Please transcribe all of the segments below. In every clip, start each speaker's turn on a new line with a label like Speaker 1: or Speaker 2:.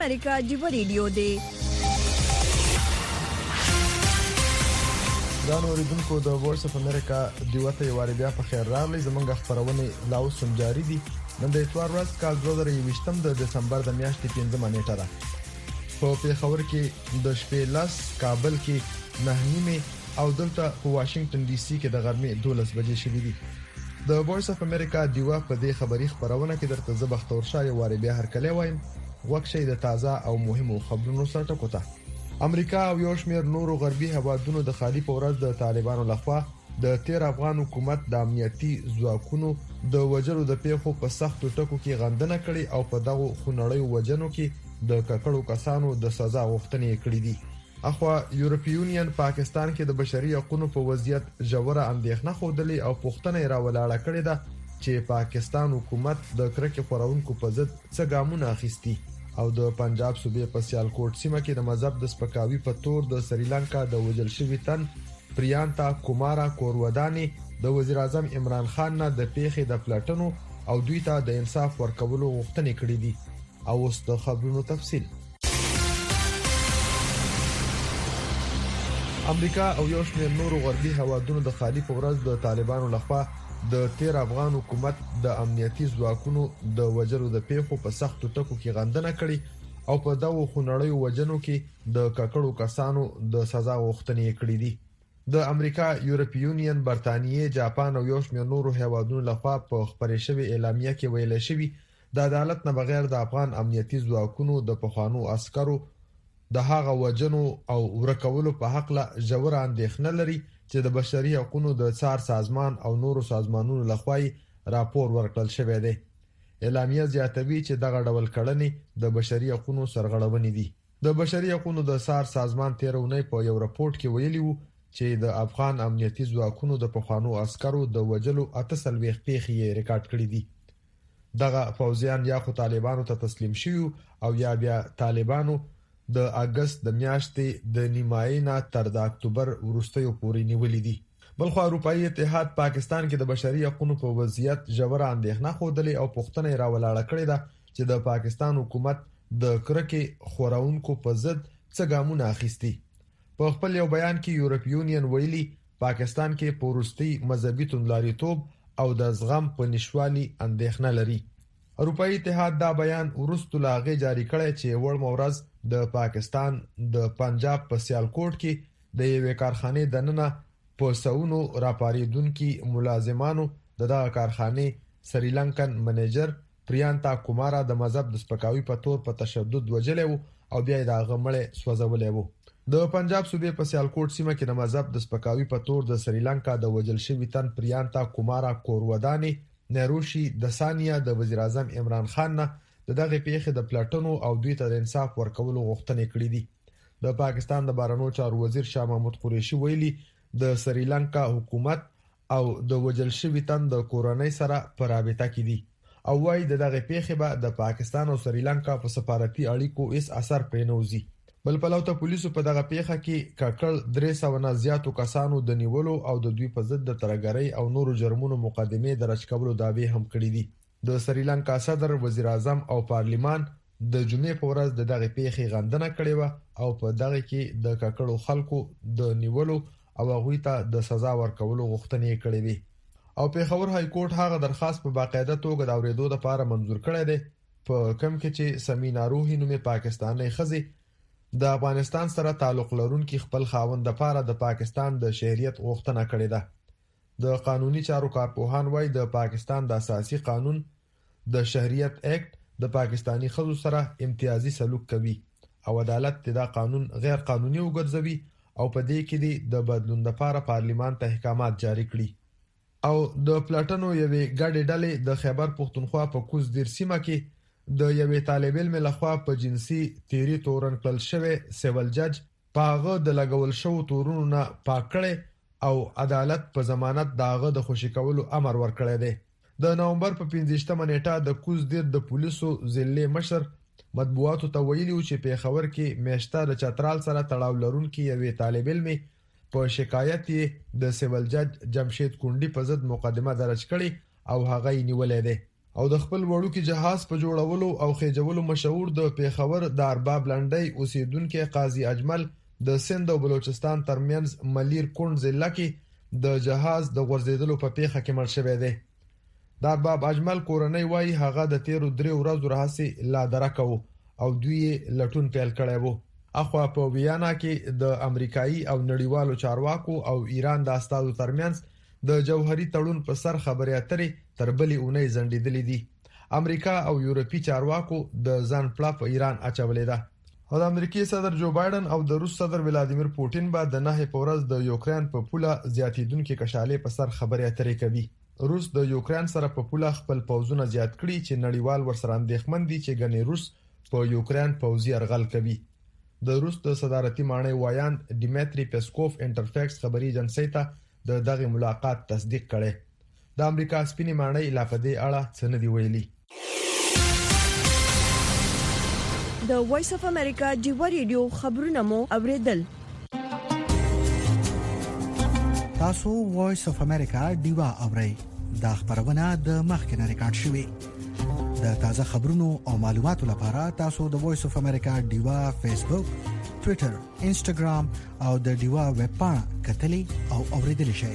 Speaker 1: امریکا جیو ریډیو دی.
Speaker 2: ځان اوریدونکو د وایس اف امریکا دیوته یواري بیا په خیر راغلی. زمونږ خبرونه لا اوس هم جاری دي. نن د اتوار ورځ کال 2020 د دسمبر د میاشتې 5 نیټه ده. په پیښور کې د شپې لاس، کابل کې 9:30 او دلته په واشنگټن ډي سي کې د غرمې 12 بجې شوې دي. د وایس اف امریکا دیوه په دې خبري خبرونه کې درته زبختور شای واري بیا هر کله وایم وکشي د تازه او مهمو خبرونو سره ټکوته. امریکا او یو شمېر نورو غربي هوادونو د خالي په ورځ د طالبانو لخوا د 13 افغان حکومت د امنیتي ځواکونو د وجلو د پیښو په سختو ټکو کې غندنه کړې او په دغه خونړیو وجنو کې د ککړو کسانو د سزا غوښتنې کړې دي. اخوا یورپی یونین پاکستان کې د بشري حقوقو په وضعیت ژوره اندېښنه خوده او پوښتنه راولاړه کړې ده چې پاکستان حکومت د کرکې خورونکو په ضد څه ګامونه اخیستي او د پنجاب صوبې په سیالکوټ سیمه کې د مذهب د سپکاوي په تور د سریلانکا د وجل شوی تن پریانتا کومارا کورودانی د وزیر اعظم عمران خان نه د پیښې د پلاټنو او دوی ته د انصاف ورکولو غوښتنې کړې دي. او اوس د خبرونو تفصیل. امریکا او یو شمېر نورو غربي هوادونو د خالي په ورځ د طالبانو لخوا د 13 افغان حکومت د امنیتي ځواکونو د وجلو د پیښو په سختو ټکو کې غندنه کړې او په دغه خونړیو وجنو کې د ککړو کسانو د سزا غوښتنې کړې دي. د امریکا، یورپی یونین، برتانیې، جاپان او یو شمېر نورو هوادونو لخوا په خبرې شوی اعلامیه کې ویل شوی د عدالت نه بغیر د افغان امنیتي ځواکونو د پخوانو عسکرو د هغه وجنو او ورکولو په حق لا ژور اندېښنه لري چې د بشري حقوقو د څار سازمان او نورو سازمانونو لخوا راپور ورکړل شوی دی. اعلامیه زیاتوي چې دغه ډول کړنې د بشري حقوقو سرغړونې دي. د بشري حقوقو د څار سازمان 13 اونۍ په یو راپورټ کې ویلي وو چې د افغان امنیتي ځواکونو د پخوانو عسکرو د وجلو 48 پیښې ریکارډ کړې دي. دغه فوجیان یا خو طالبانو ته تسلیم شوي او یا بیا طالبانو د اگست د میاشتې د نیمایي نه تر د اکتوبر وروستیو پورې نیولې دي. بلخو اروپאי اتحاد پاکستان کې د بشري حقوقو په وضعیت ژوره اندېښنه خوده او پوښتنه راولاړه کړې ده چې د پاکستان حکومت د کرکې خورونکو په ضد څه ګامونه اخیستي. په خپل یو بیان کې یورپی یونین ویلي پاکستان کې پورستی مذهبي توندلاریتوب او د زغم په نشوالي اندېښنه لري. اروپאי اتحاد دا بیان ورستو لاغه جاری کړی چې وړ مورز د پاکستان د پنجاب په سیالکوټ کې د یوې کارخانې دننه په سونو راپاریدونکو ملازمانو دغه کارخانې سریلانکن منیجر پریانتا کومارا د مذهب د سپکاوي په تور په تشدد وجلې او بیا د غمړې سوځولې وو. د پنجاب صوبې په سیالکوټ سیمه کې د مذهب د سپکاوي په تور د سریلانکا د وجل شوی تن پریانتا کومارا کورودانی نروشي د ثانیه د وزیر اعظم عمران خان نه دغه پیښې د پلاټنو او دوی ته د انصاف ورکولو غوښتنې کړې دي. د پاکستان د بهرنیو چارو وزیر شاه محمود قریشي ویلي د سریلانکا حکومت او د وجل شوی تن د کورنۍ سره په رابطه کې دي او وايي دغه پیښې به د پاکستان او سریلانکا په سفارتي اړیکو هیڅ اثر پېنوزي. بل پلو ته پولیسو په دغه پیښه کې ککړ 300 نه زیاتو کسانو د نیولو او د دوی په ضد د ترګرۍ او نورو جرمونو مقدمې درج کولو دعوی هم کړې دي. د سریلانکا صدر، وزیر اعظم او پارلیمان د جمعې په ورځ دغه پیښې غندنه کړې و او په دغه کې د ککړو خلکو د نیولو او هغوی ته د سزا ورکولو غوښتنې کړې وي. او پیښور های کورټ هغه درخواست په باقاعده توګه د اوریدو لپاره منظور کړی دی په کوم کې چې سمینا روحي نومې پاکستاني خزي د افغانستان سره تعلق لرونکي خپل خاوند لپاره د پاکستان د شهریت غوښتنه کړې ده. د قانوني چارو کارپوهان وايي د پاکستان د اساسي قانون د شهریت اکټ د پاکستانی خزو سره امتیازي سلوک کوي او عدالت دا قانون غیر قانوني وګرځوي او په دې کې د بدلون لپاره پارلیمان ته احکامات جاری کړي. او د پلاټنو یوې ګډې ډلې د خیبر پختونخوا په کوز دیر سیمه کې د یوې طالب علم لخوا په جنسي تیری تورن کړل شوی سیول جج پاغه د لګول شو تورونو نه پاکړې او عدالت په ضمانت داغه د خوشی کولو امر ورکړی دی. د نومبر په 15 نیټه د کوز دیر د پولیسو ضلع مشر مطبوعاتو ته ویلي چې پیښور کې میشته د چترال سره تړاو لرونکي یوې طالب علم په شکایت د سیول جج جمشید کونډي په ضد مقدمه درج کړې او هغه یې نیولې ده. او د خپل وړوکی جهاز په جوړولو او خېجولو مشهور د پیښور د ارباب لنډۍ اوسیدونکو قاضي اجمل د سند او بلوچستان ترمنځ ملیر کونډ ضلع کې د جهاز د غورځیدلو په پیښه کې مړ شوی دی. د ارباب اجمل کورنۍ وایي هغه د 13 ورځې راهیسې لا درکو او دوی لټون پیل کړی وو. اخوا په ویانا کې د امریکایي او نړیوالو چارواکو او ایران د استادو ترمنځ د جوهري تړون په سر خبرې اترې تر بلې اونۍ ځنډېدلې دي. امریکا او یورپی چارواکو د ځان پلا په ایران اچولې ده. او د امریکای صدر جو بایدن او د روس صدر ولادیمیر پوتین به د 9 پورز د یوکرين په پوله زیاتیدونکو کشالې په سر خبرې اترې کوي. روس د یوکرين سره په پوله خپل پوځونه زیات کړي چې نړیوال ورسره اندېښمن دي چې ګنې روس په یوکرين پوځي ارغل کوي. د روس د صدارتي مانای وایان ډیمیټری پیسکوف انټرفیکس خبري ایجنسی ته دغه ملاقات تصدیق کړي. د امریکا سپینې مانای لا په دې اړه څه نه دی ویلي.
Speaker 1: د وایس اف امریکا ډیو ریډیو خبرونه مو اوریدل.
Speaker 3: تاسو وایس اف امریکا ډیو اورئ. دا خبرونه د مخکنه ریکارډ شوې. د تازه خبرونو او معلوماتو لپاره تاسو د وایس اف امریکا ډیو فیسبوک، ټوئیټر، انسټاګرام او د ډیو ویب پاڼه کتلې او اوریدل شئ.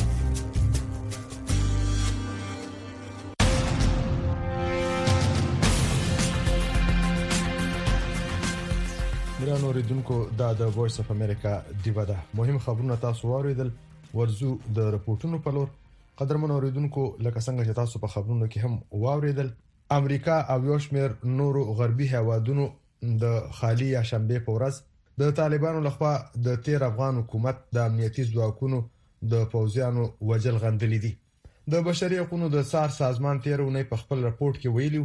Speaker 2: ګران اوریدونکو دا د وایس اف امریکا ډیو ده. مهم خبرونه تاسو اوریدل. ورزو د رپورټونو په لور. قدرمن اوریدونکو لکه څنګه چې تاسو په خبرونو کې هم واوریدل، امریکا او یو شمېر نورو غربي هیوادونو د خالی یا شنبه په ورځ د طالبانو لخوا د 13 افغان حکومت د امنیتي ځواکونو د پوځیانو وجل غندلې دي. د بشري حقوقو د سار سازمان 13 په خپل راپورټ کې ویلي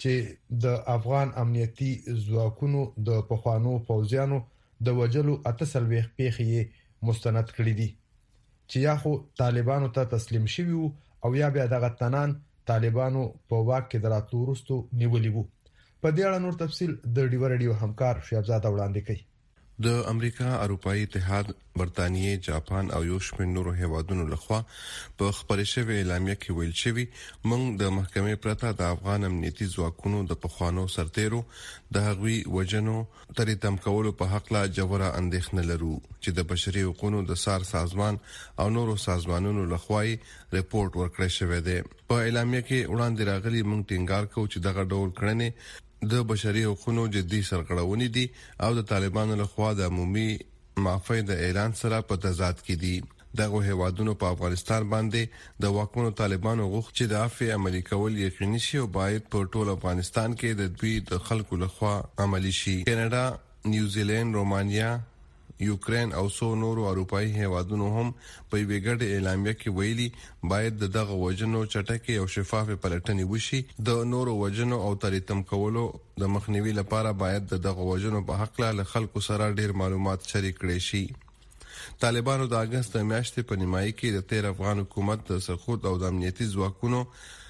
Speaker 2: چې د افغان امنیتي ځواکونو د پخوانو پوځیانو د وجلو 38 پیښې مستند کړې دي چې یا خو طالبانو ته تسلیم شوي او یا بیا دغه تنان طالبانو په واک کې دراتلو وروسته نیولې وو. په دې اړه نور تفصیل د ډیو ریډیو همکار شهزاده وړاندې کوي.
Speaker 4: د امریکا، اروپאי اتحاد، برتانیې، جاپان او یو شمېر نورو هیوادونو لخوا په خبري شوی اعلامیه کې ویل شوی موږ د محکمې پرته د افغان امنیتي ځواکونو د پخوانو سرتیرو د هغوی وجنو ترې تم کولو په حق لا جوړه اندېښنه لرو چې د بشري حقوقو د سار سازمان او نورو سازمانونو لخوا ریپورت ورکړی شوی دی. په اعلامیه کې وړاندې راغلي موږ ټینګار کوو چې دغه ډول کړنې د بشري حقوقو جدي سرغړونې دي او د طالبانو لخوا د عمومي معافی د اعلان سره په تضاد کې دي. دغه هیوادونو په افغانستان باندې د واکمنو طالبانو غوښتنه چې د عفو عملي کول یقیني شي او باید په ټول افغانستان کې د دوی د خلکو لخوا عملي شي. کاناډا، نیوزیلند، رومانیا، یوکرين او څو نورو اروپאי هیوادونو هم په ویګړې اعلامیه کې ویلي باید دغه وجنو چټکي او شفاف پلټنې وشي. د نورو وجنو او تریتم کولو د مخنیوي لپاره باید دغه وجنو په حق له خلکو سره ډیر معلومات شریک کړي شي. طالبانو د اگست میاشتې په نیمایي کې د 13 افغان حکومت د سرخود او د امنیتي ځواکونو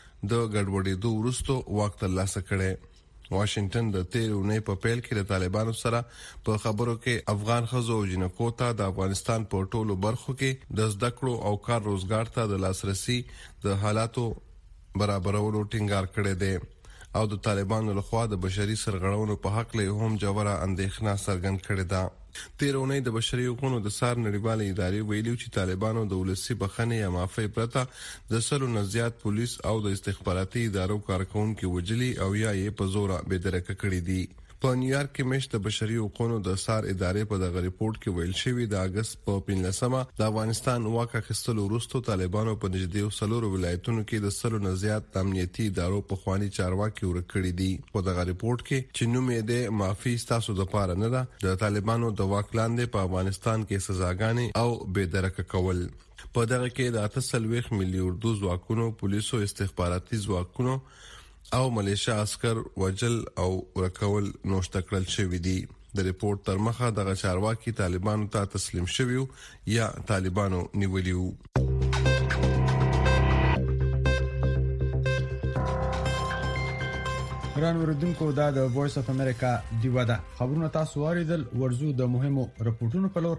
Speaker 4: د ګډوډېدو وروسته واک ترلاسه کړي. واشنگټن د 13 په پیل کې د طالبانو سره په خبرو کې افغان خزو او جنکو ته د افغانستان په ټولو برخو کې د زده کړو او کار روزګار ته د لاسرسي د حالاتو برابرولو ټینګار کړی دی او د طالبانو لخوا د بشري سرغړونو په حق له هم جوړه اندېښنه څرګند کړې ده. 13 د بشري حقوقو د سار نړیوالې ادارې ویلي چې طالبانو د ولسی بخښنې یا معافی پرته د سلو نه زیات پولیس او د استخباراتي ادارو کارکونکو وجلي او یا یې په زور بېدرکه کړې دي. په نیویارک کې مشت د بشري حقوقو د سار ادارې په دغه ریپورت کې ویل شوی د اگست په 15مه د افغانستان واک اخیستلو وروسته طالبانو په نږدې 3 ولایتونو کې د سلو نه زیات امنیتي ادارو په خواني چارواکي ورکړي دي. په دغه ریپورت کې چې نوم یې د معافي تاسو د پاره نه ده د طالبانو د واک لاندې په افغانستان کې سزاګانې او بېدرکه کول. په دغه کې د 38 ملي اردو ځواکونو، پولیسو، استخباراتي ځواکونو او ملیشیا عسكر وجل او ورکول نوشته کړل شوی دي. د ریپورت تر مخه دغه چارواکي طالبانو ته تسلیم شوی یا طالبانو نیولیو.
Speaker 2: ګران اوریدونکو دا د وایس اف امریکا ډیو ده. خبرونه تاسو اوریدل. ورزو د مهمو رپورټونو په لور.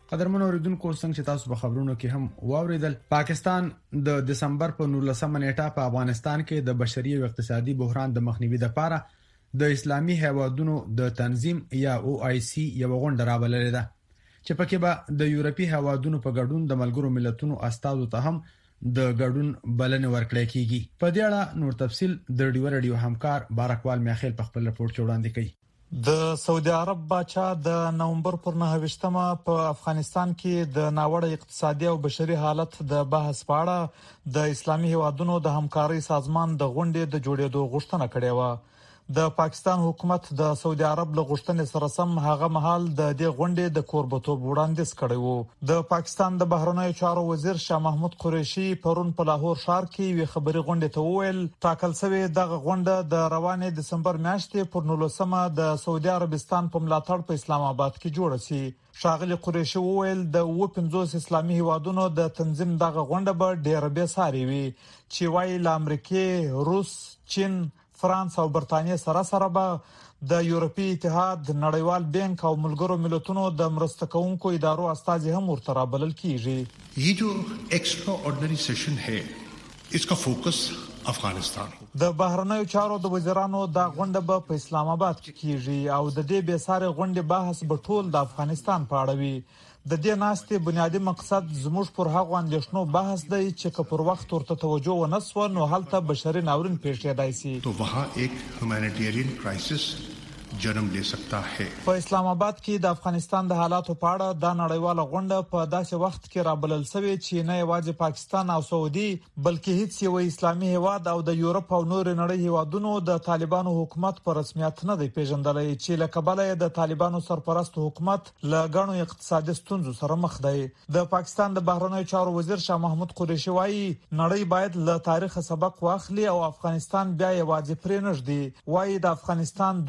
Speaker 5: قدرمن اوریدونکو څنګه چې تاسو په خبرونو کې هم واوریدل، پاکستان د دسمبر په 19 نیټه په افغانستان کې د بشري او اقتصادي بحران د مخنیوي لپاره د اسلامي هیوادونو د تنظیم یا OIC یو غونډه راوړلې ده چې پکې به د یورپی هیوادونو په ګډون د ملګرو ملتونو استازو ته هم د ګډون بلنه ورکړې کیږي. په دې اړه نور تفصيل د ډیو رادیو همکار بارکوال میخیل په خپل رپورت کې وړاندې کړي.
Speaker 6: د سعودي عرب باچا د نومبر پر 9 په افغانستان کې د ناوړه اقتصادي او بشري حالت د بحث په اړه د اسلامي هیوادونو د همکارۍ سازمان د غونډې د جوړېدو غوښتنه کړې و. د پاکستان حکومت د سعودي عرب له غوښتنې سره سم هغه مهال د دې غونډې د کوربتوب وړاندیز کړی وو. د پاکستان د بهرنیو چارو وزیر شاه محمود قریشي پرون په لاهور ښار کې وی خبري غونډې ته وویل ټاکل شوی دغه غونډه د روانې دسمبر میاشتې پر 19 د سعودي عربستان په ملاتړ په اسلام آباد کې جوړه شي. شاغلی قریشي وویل د 50 اسلامي هیوادونو د تنظیم دغه غونډه به ډېر به ساري وي چې وايي له امریکای، روس، چین، فرانس او برتانیې سره به د یورپی اتحاد، نړیوال بانک او ملګرو ملتونو د مرسته کوونکو ادارو استازي هم ورته رابلل کیږي.
Speaker 7: یہ جو ایکسټرا آرډینری سیشن ہے اس کا فوکس افغانستان ہو.
Speaker 6: د بهرنیو چارو د وزیرانو د غونډه به په اسلام آباد کې کیږي او د دې به ساره غونډه بحث به ټول د افغانستان په اړه وي. د دې ناستې بنیادی مقصد زموږ پر هغو اندېښنو بحث دی چې که پر وخت ورته توجه ونسو نو هلته بشري ناورین پیښ کېدای شي.
Speaker 7: تو وها ایک هیومانیټیرین کرایسس جنم لے سکتا ہے.
Speaker 6: په اسلام آباد کې د افغانستان د حالاتو په اړه د نړیواله غونډه په داسې وخت کې رابلل شوې چې نه یوازې پاکستان او سعودي بلکې هیڅ یو اسلامي هیواد او د یورپ او نور نړۍ هیوادونو د طالبانو حکومت په رسمیت نه دی پیژندل چې له کبله د طالبانو سرپرست حکومت له غنو اقتصادي ستونزو سره مخ دی. د پاکستان د بهرنیو چارو وزیر شاه محمود قریشي وایي نړۍ باید له تاریخ سبق واخلي او افغانستان بیا یوازې پرې نږدې وایي د افغانستان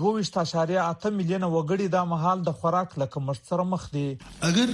Speaker 6: 2.8 میلیونه وګړي د مهال د خوراک له کمښت سره مخ دي.
Speaker 7: اگر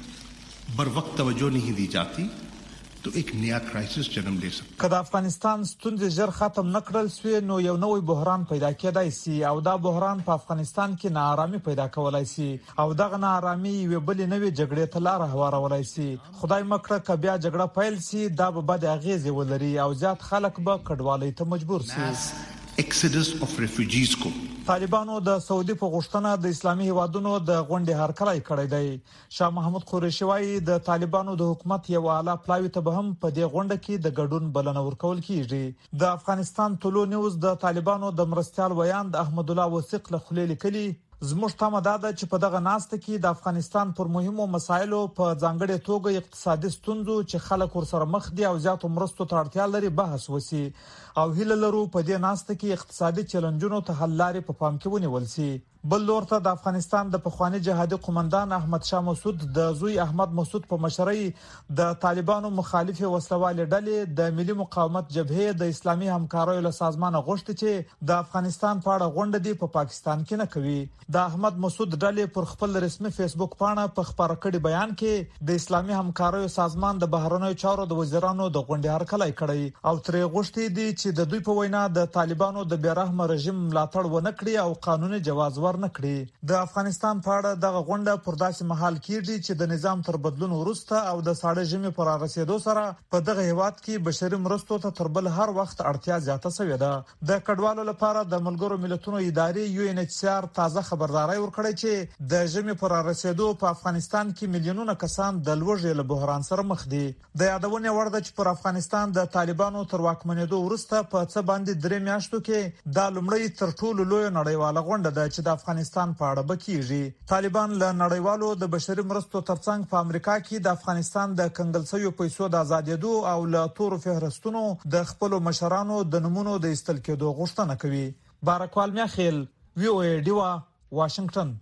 Speaker 7: بر وخت توجه نہیں دی جاتی تو ایک نیا کرائسس جنم لے سکتا.
Speaker 6: که د افغانستان ستونزې ژر ختم نکړل سوی نو یو نوې بحران پیدا کېدای شي او دا بحران په افغانستان کې ناارامي پیدا کولای شي او دغه ناارامي یو بل نوې جګړې ته لار هوارولای شي. خدای مکړه که بیا جګړه پیل شي دا به بد اغیزې ولري او زیات خلک به کډوالۍ ته مجبور شي.
Speaker 7: ایکسیډس اف ریفیوجیز کو
Speaker 6: طالبانو د سعودي په غوښتنه د اسلامي هیوادونو د غونډې هرکلی کړی دی. شاه محمود قریشي وایي د طالبانو د حکومت یو اعلی پلاوی ته به هم په دې غونډه کې د ګډون بلنه ورکول کیږي. د افغانستان طلوع نیوز د طالبانو د مرستيال ویان د احمد الله وثیق له خلیل کلی زموږ تمه دا ده چې په دغه ناسته کې د افغانستان پر مهمو مسایلو په ځانګړي توګه اقتصادي ستونزو چې خلک ورسره مخ دي او زیاتو مرستو ته اړتیا لري بحث وشي او هیله لرو په دې ناسته کې اقتصادي چیلنجونو ته حل لارې په پام کې ونیول شي. بل لور ته د افغانستان د پخوانی جهادي قومندان احمد شاه مسعود د زوی احمد مسعود په مشرۍ د طالبانو مخالف وسلوال ډلې د ملي مقاومت جبهه د اسلامي همکاریو له سازمانه غوښتي چې د افغانستان په اړه غونډه دی په پاکستان کې نه کوي. د احمد مسعود ډلې پر خپل رسمي فیسبوک پاڼه په خبره کړي بیان کې د اسلامي همکاریو سازمان د بهرنیو چارو د وزیرانو د غونډې هرکلی کړی او ترې غوښتي دي چې د دوی په وینا د طالبانو د بیرحم رژیم ملاتړ ونه کړي او قانوني جواز ورنکړي. د افغانستان په اړه دغه غونډه پر داسې مهال کېږي چې د نظام تر بدلون وروسته او د ساړه ژمي پر رسیدو سره په دغه هیواد کې بشري مرستو ته تر بل هر وخت اړتیا زیاته شوې ده. د کډوالو لپاره د ملګرو ملتونو ادارې UNHCR تازه خبرداري ورکړې چې د ژمي پر رسیدو په افغانستان کې میلیونونه کسان د لوږې له بحران سره مخ دي. د یادونه وړ ده چې پر افغانستان د طالبانو تر واکمنېدو وروسته په څه باندې 3 میاشتو کې د لومړی تر ټولو لوی نړیواله غونډه ده چې د افغانستان په اړه بکیږي. طالبان له نړیوالو د بشري مرستو ترڅنګ په امریکا کې د افغانستان د کنګل شویو پیسو د آزادېدو او له تورو فهرستونو د خپل مشرانو د نمونو د استل کېدو غوښتنه کوي. بارکوال میخیل VOA ډیوا واشنگټن.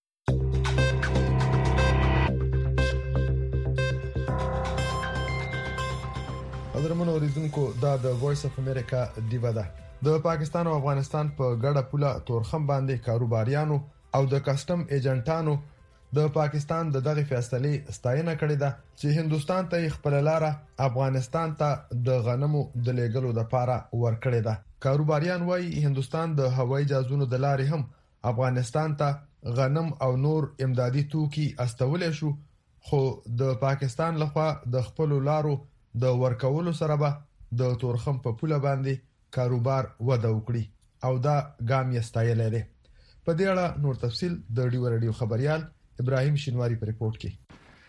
Speaker 2: قدرمن اوریدونکو دا د وایس اف امریکا دیوا ده. د پاکستان او افغانستان په ګډه پوله تورخم باندې کاروباریانو او د کسٹم ایجنټانو د پاکستان د دغه فیصلې ستاینه کړې ده چې هندستان ته خپل لار افغانستان ته د غنمو د لیږلو لپاره ورکړې ده. کاروباریان وايي هندستان د هوایي جهازونو د لارې هم افغانستان ته غنم او نور امدادي توکي استولې شو خو د پاکستان لخوا د خپل لارو د ورکولو سره به د تورخم په پوله باندې کاروبار وده وکړي او دا ګام یې ستایلی دی. په دې اړه نور تفصیل د ډیو رادیو خبريال ابراهیم شینواری په ریپورت کې.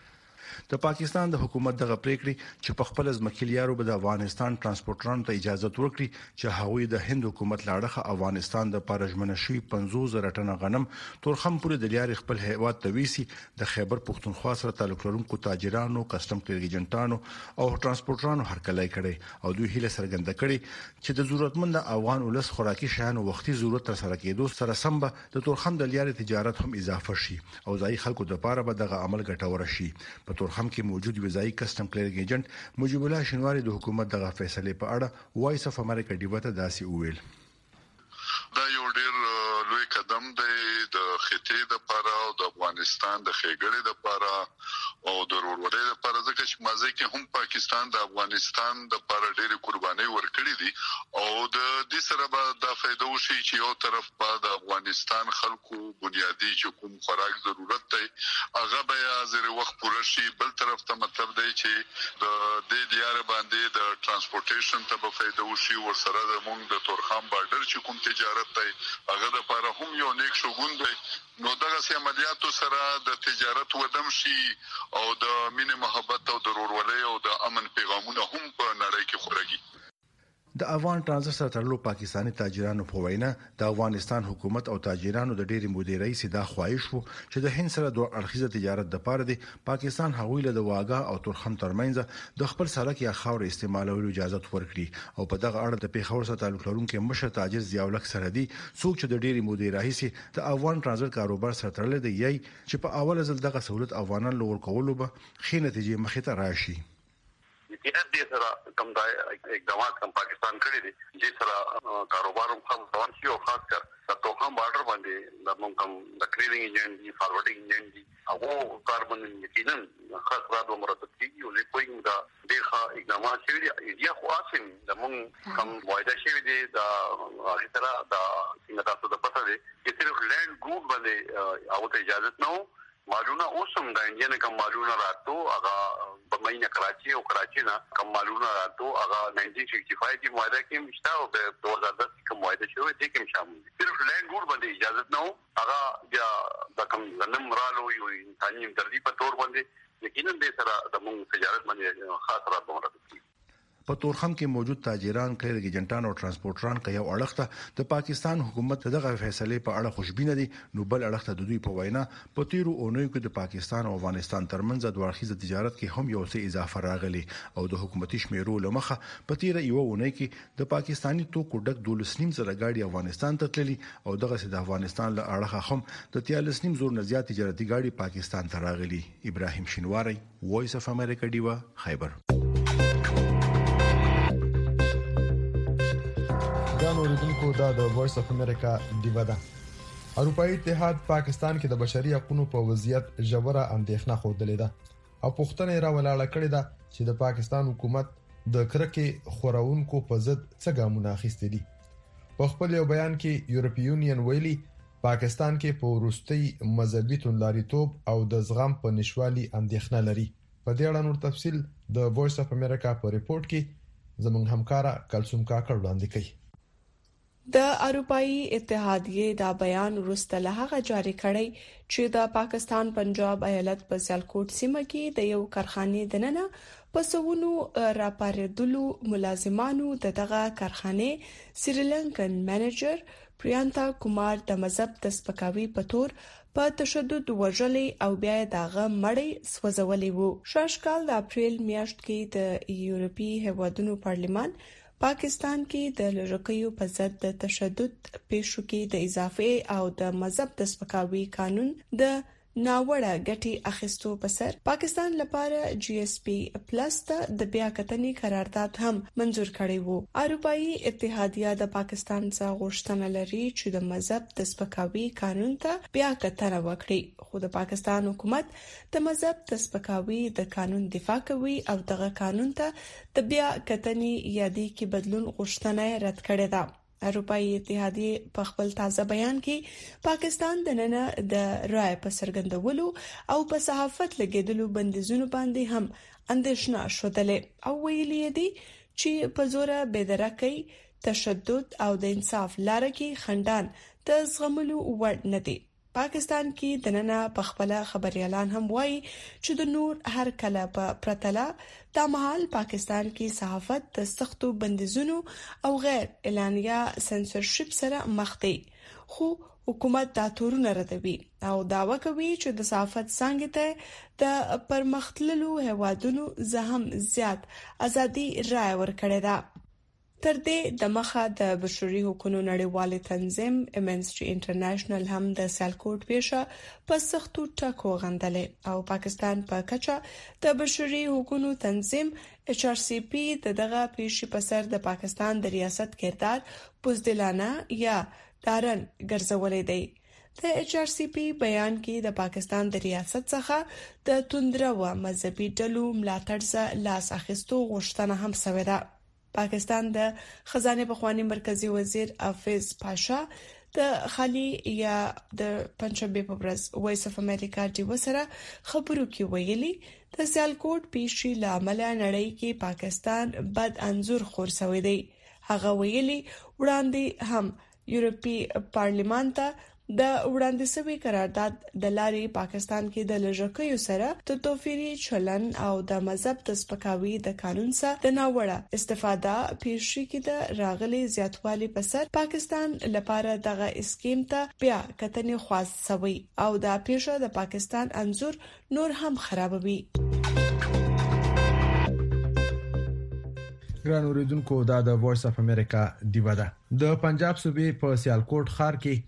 Speaker 7: د پاکستان د حکومت دغه پریکړې چې په خپل ځمکلیارو به د افغانستان ترانسپورټرانو ته اجازه ورکړي چې هغوی د هند حکومت لاړه افغانستان د پارژمنه شوی 50,000 ټنه غنم تورخم پورې د لیارې خپل هیواد ته ویسي د خیبر پختونخوا سره تعلق لرونکو تاجرانو، کسٹم ایجنټانو او ترانسپورټرانو هرکلی کړي او دوی هیله څرګنده کړي چې د ضرورتمند افغان ولس خوراکي شیانو وختي ضرورت تر سره کېدو سره سم به د تورخم د لیارې تجارت هم اضافه شي او ځای خلکو د لپاره به دغه عمل ګټور شي. په تورخم کې موجود وزای کسٹم کلیرینګ ایجنټ مجيب الله شینواری د حکومت دغه فیصله په اړه وایس اف امریکا ډیو ته داسې وویل.
Speaker 8: دا یو ډیر لوی قدم دی د خطې د لپاره او د افغانستان د خېګړې د لپاره او د ورورولۍ لپاره، ځکه چې مازه کې هم پاکستان د افغانستان د لپاره ډېری قرباني ورکړي دي او د دې سره به دا فائدہ وشي چې یو طرف په د افغانستان خلکو بنیادی چې کوم خوراک ضرورت دی هغه به زیر وخت پوره شي، بل طرف ته مطلب دی چې د دې دیار باندې د ترانسپورټیشن ته به فائدہ وشي، ورسره د مونږ د تورخم بارډر چې کوم تجارت دی هغه د لپاره هم یو نیک شګون دی. نو دغه سي عملیاتو سره د تجارت ودم شي او د مینه محبت او د ورورولۍ او د امن پیغامونه هم په نړۍ کې خورږي.
Speaker 7: د افغان ترانزیت سره تړلو پاکستانی تاجرانو په وینا د افغانستان حکومت او تاجرانو د ډېری مودې رئیس دا خواهش وو چې د هند سره دوه اړخیزه تجارت د پاره دی پاکستان هغوی له واګه او تورخم ترمنځ د خپل سړک یا خاور استعمالولو اجازه ورکړي او په دغه اړه د پیښور سره تعلق لرونکو مشر تاجر ضیاءالحق سرحدي څوک چې د ډېری مودې رئیس د افغان ترانزیت کاروبار سره تړل دی چې په اوله ځل دغه سہولت افغانان لور کولو به خې نتیجې مخې ته راشي.
Speaker 9: یقینا دې سره کوم دا اقدامات کوم پاکستان کړی دي چې سره کاروبار هم روان شي او خاص کر د توخم بارډر باندې د موږ کوم د کلیرینګ ایجنټ دي، فارورډینګ ایجنټ دي هغه کاربن یقینا خاص رات مرتب کیږي او لیکوینګ دا دغه اقدامات چې دي یا خو اسیم د موږ کوم وایده شوی دي د هغه سره د څنګه تاسو د پته دي چې صرف لینډ ګروډ باندې او ته اجازه نه معلومه اوسم د انډین کوم معلومه راتو هغه په مینه کراچي او کراچي نه کوم معلومه راتو هغه 1965 کې معاهده کې مشته او د 2010 کې معاهده شوی دی کې شامل دي. صرف لینډ ګروډ باندې اجازه نه هغه بیا د کوم غنم رالو یو انساني همدردي په تور باندې یقینا د سره د موږ تجارت باندې خاص رات مرتب کیږي.
Speaker 7: په تورخم کې موجود تاجران، کلیرینګ ایجنټان او ترانسپورټران کې یو اړخ ته د پاکستان حکومت دغه فیصله په اړه خوشبینه دي، نو بل اړخ ته د دوی په وینا په تیرو اونیو کې د پاکستان او افغانستان ترمنځ د دوه تجارت کې هم یو څه اضافه راغلی او د حکومتي شمیرو لمخه په تیر یو اونۍ کې د پاکستانی توکو ډک 12.5 زره گاډي افغانستان ته تللي او دغه د افغانستان له اړخه هم د 13.5 زره نه زیات تجارتي گاډي پاکستان ته راغلي. ابراهیم شینواری، وایس اف امریکا ډیوا، خیبر.
Speaker 2: اوریدونکو دا د وایس اف امریکا ډیوا ده. اروپאי اتحاد پاکستان کې د بشري حقوقو په وضعیت ژوره اندېښنه خوده ده او پوښتنه راولاړه کړې ده چې د پاکستان حکومت د کرکې خورونکو په ضد څه ګامونه اخیستي دي. په خپل یو بیان کې یورپی یونین ویلي پاکستان کې په وروستي مذهبي توندلاریتوب او د زغم په نشوالي اندېښنه لري. په دې اړه نور تفصیل د وایس اف امریکا په ریپورت کې زموږ همکارا کلثوم کاکړ وړاندې کوي.
Speaker 10: د اروپאי اتحادیې دا بیان وروسته له هغه جاری کړی چې د پاکستان پنجاب ایالت په سیالکوټ سیمه کې د یو کارخانې دننه پسونو راپاردلو ملازمانو دغه کارخانې سریلانکن منیجر پریانتا کومار د مذهب د سپکاوي په تور په تشدد وژلې او بیا دغه مړی سوځولې وو. شاشکال د اپریل میاشت کې د یورپی هیوادونو پارلمان پاکستان کې د لږکیو په ضد د تشدد پیښو کې د اضافه او د مذهب د سپکاوي قانون د ناوړه ګټي اخیستو په سر پاکستان لپاره GSP+ ته د بیا کتنې قرارداد هم منزور کړی وو. اروپאי اتحادیه د پاکستان څخه غوښتنه لري چې د مذهب د سپکاوي قانون ته بیا کتنه وکړي، خو د پاکستان حکومت د مذهب د سپکاوي د قانون دفاع کوي او دغه قانون ته د بیا کتنې یادې کې بدلون غوښتنه رد کړې ده. اروپאי اتحادیه په خپل تازه بیان کې پاکستان د نن د رائے په څرګندولو او په صحافت لګیدلو بندیزونو باندې هم اندېښنه شوه او ویلي دي چې په زور بېدرکۍ تشدد او د انصاف لاره کې خندان د زغملو وړ نه دي. پاکستان کې د نن په خپل خبري اعلان هم وایي چې د نور هر کله په پرتله د مهال پاکستان کې صحافت د سختو بندیزونو او غیر اعلانیه سنسورشپ سره مخ دی، خو حکومت دا تورونه ردوي او داوا کوي چې د صحافت څنګه ته د پرمختللو هیوادونو زهم زیات ازادي رائے ورکړي ده. تر دې د مخه د بشري حقوقو نړیوال تنظیم امنسټي انټرنیشنل هم د سیالکوټ پیښه په سختو ټکو غندلې او پاکستان په کچه د بشري حقوقو تنظیم HRCP دغه پیښې په سر د پاکستان د ریاست کردار بزدلانه یا دارن ګرځولې دی. د HRCP بیان کې د پاکستان د ریاست څخه د توندرو مذهبي ډلو ملاتړ لاس اخیستو غوښتنه هم شوې ده. پاکستان د خزانه پخوانی مرکزی وزیر حافظ پاشا د خالي یا د پنځبه په ورځ وایس اف امریکا ډیو سره خبرو کې ویلي د سیالکوټ پیښې لامل نړۍ کې پاکستان بد انزور خورسوي دی. هغه ویلي وړاندې هم یورپی پارلمان ته د وړاندې شوی قرارداد د لارې پاکستان کې د لږکیو سره د توفیري چلن او د مذهب د سپکاوي د قانون څخه د ناوړه استفاده پیښې کې د راغلي زیاتوالي په سر پاکستان لپاره دغه اسکیم ته بیا کتنې خاص شوی او دا پیښه د پاکستان انزور نور هم خرابوي.
Speaker 5: ګران اوریدونکو دا د وایس اف امریکا دیوا ده. د پنجاب صوبې په سیالکوټ ښار کې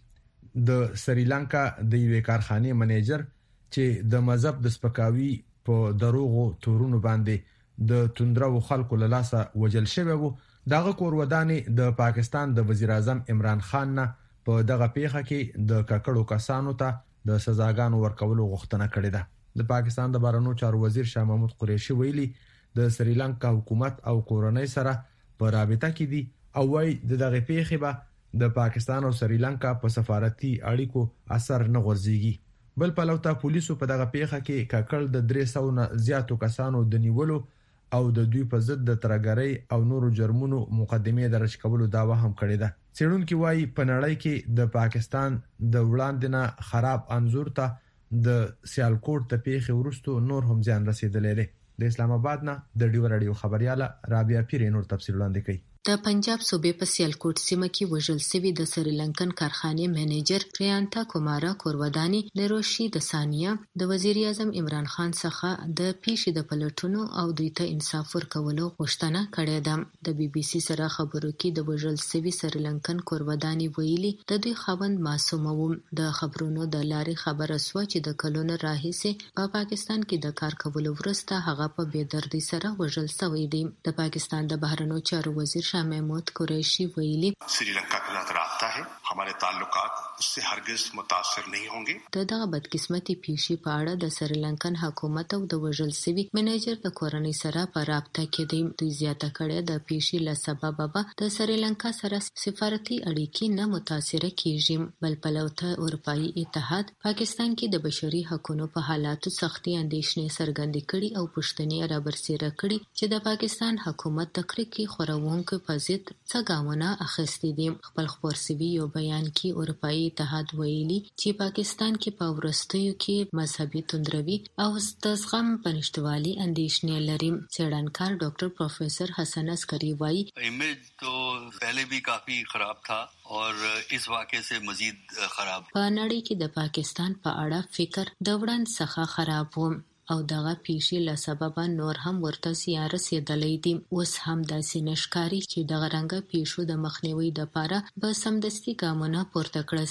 Speaker 5: د سریلانکا د یوې کارخانې منیجر چې د مذهب د سپکاوي په دروغو تورونو باندې د توندرو خلکو له لاسه وجل شوی وو، دغه کور ودانې د پاکستان د وزیر اعظم عمران خان نه په دغه پیښه کې د ککړو کسانو ته د سزاګانو ورکولو غوښتنه کړې ده. د پاکستان د بهرنیو چارو وزیر شاه محمود قریشي ویلي د سریلانکا حکومت او کورنۍ سره په رابطه کې دي او وايي دغه پیښه به د پاکستان او سریلانکا په سفارتي اړیکو اثر نه غورځيږي. بل په لوتا پولیسو په دغه پیښه کې ککړ د 300 نه زیاتو کسانو د نیولو او د دوی په ضد د ترګرۍ او نورو جرمونو مقدمه درج کولو داوا هم کړې ده. څېړونکو وايي په نړۍ کې د پاکستان د وړاندې نه خراب انزور ته د سیالکوټ ته پیښه ورستو نور هم ځان رسیدلې ده. د اسلام آباد نه د ډیو رادیو خبرياله رابعه پیر نور تفصیل وړاندې کوي.
Speaker 11: د پنجاب صوبې په سیالکوټ سیمه کې وژل شوی د سریلانکن کارخانې منیجر پریانتا کومارا کورودانی نروشي د ثانیه د وزیر اعظم عمران خان څخه د پیښې د پلټونو او دوی ته انصاف ورکولو غوښتنه کړې ده. د BBC سره خبرو کې د وژل شوی سریلانکن کورودانی ویلي د دوی خاوند معصوم و. د خبرونو د لارې خبره سو چې د کلونو راهیسې په پاکستان کې د کار کولو وروسته هغه په بېدردۍ سره وژل شوی دی. د پاکستان د بهرنیو چارو وزیر شاه محمود قریشی ویلي
Speaker 12: श्रीलंका के साथ राब्ता है, हमारे ताल्लुकात उससे हरगिज मुतासिर नहीं होंगे.
Speaker 11: دغه بدقسمتي پیښې په اړه د سریلانکن حکومت او د وژل شوی منیجر د کورنۍ سره په رابطه کې دي. دوی زیاته کړې د پیښې له سببه به د سریلانکا سره سفارتي اړیکې نه متاثر کیږي. بل پلوته اروپאי اتحاد پاکستان کې د بشري حقوقو په حالاتو سختي اندېښنې څرګندې کړي او پښتنې را برسېره کړي چې د پاکستان حکومت د کرکې خورونکو په ضد څه ګامونه اخیستي دي. خپل خبر سوي یو بیان کې اروپאי اتحاد ویلي چې پاکستان کې په ورستیو کې مذهبي توندروي او د زغم پنځټوالي اندېښنې لري. څېړنکار ډاکټر پروفیسر حسن عسکری وایي
Speaker 13: इमेज तो पहले भी काफी खराब था और इस वाक़े से मजीद खराब.
Speaker 11: په نړۍ کې د پاکستان په اړه فکر د وړاندې څخه خراب و او دغه پیښې له سببه نور هم ورته زیان رسېدلی دي. اوس هم داسې نشکاري چې دغه رنګه پیښو د مخنیوي لپاره به سمدستي ګامونه پورته کړل شي.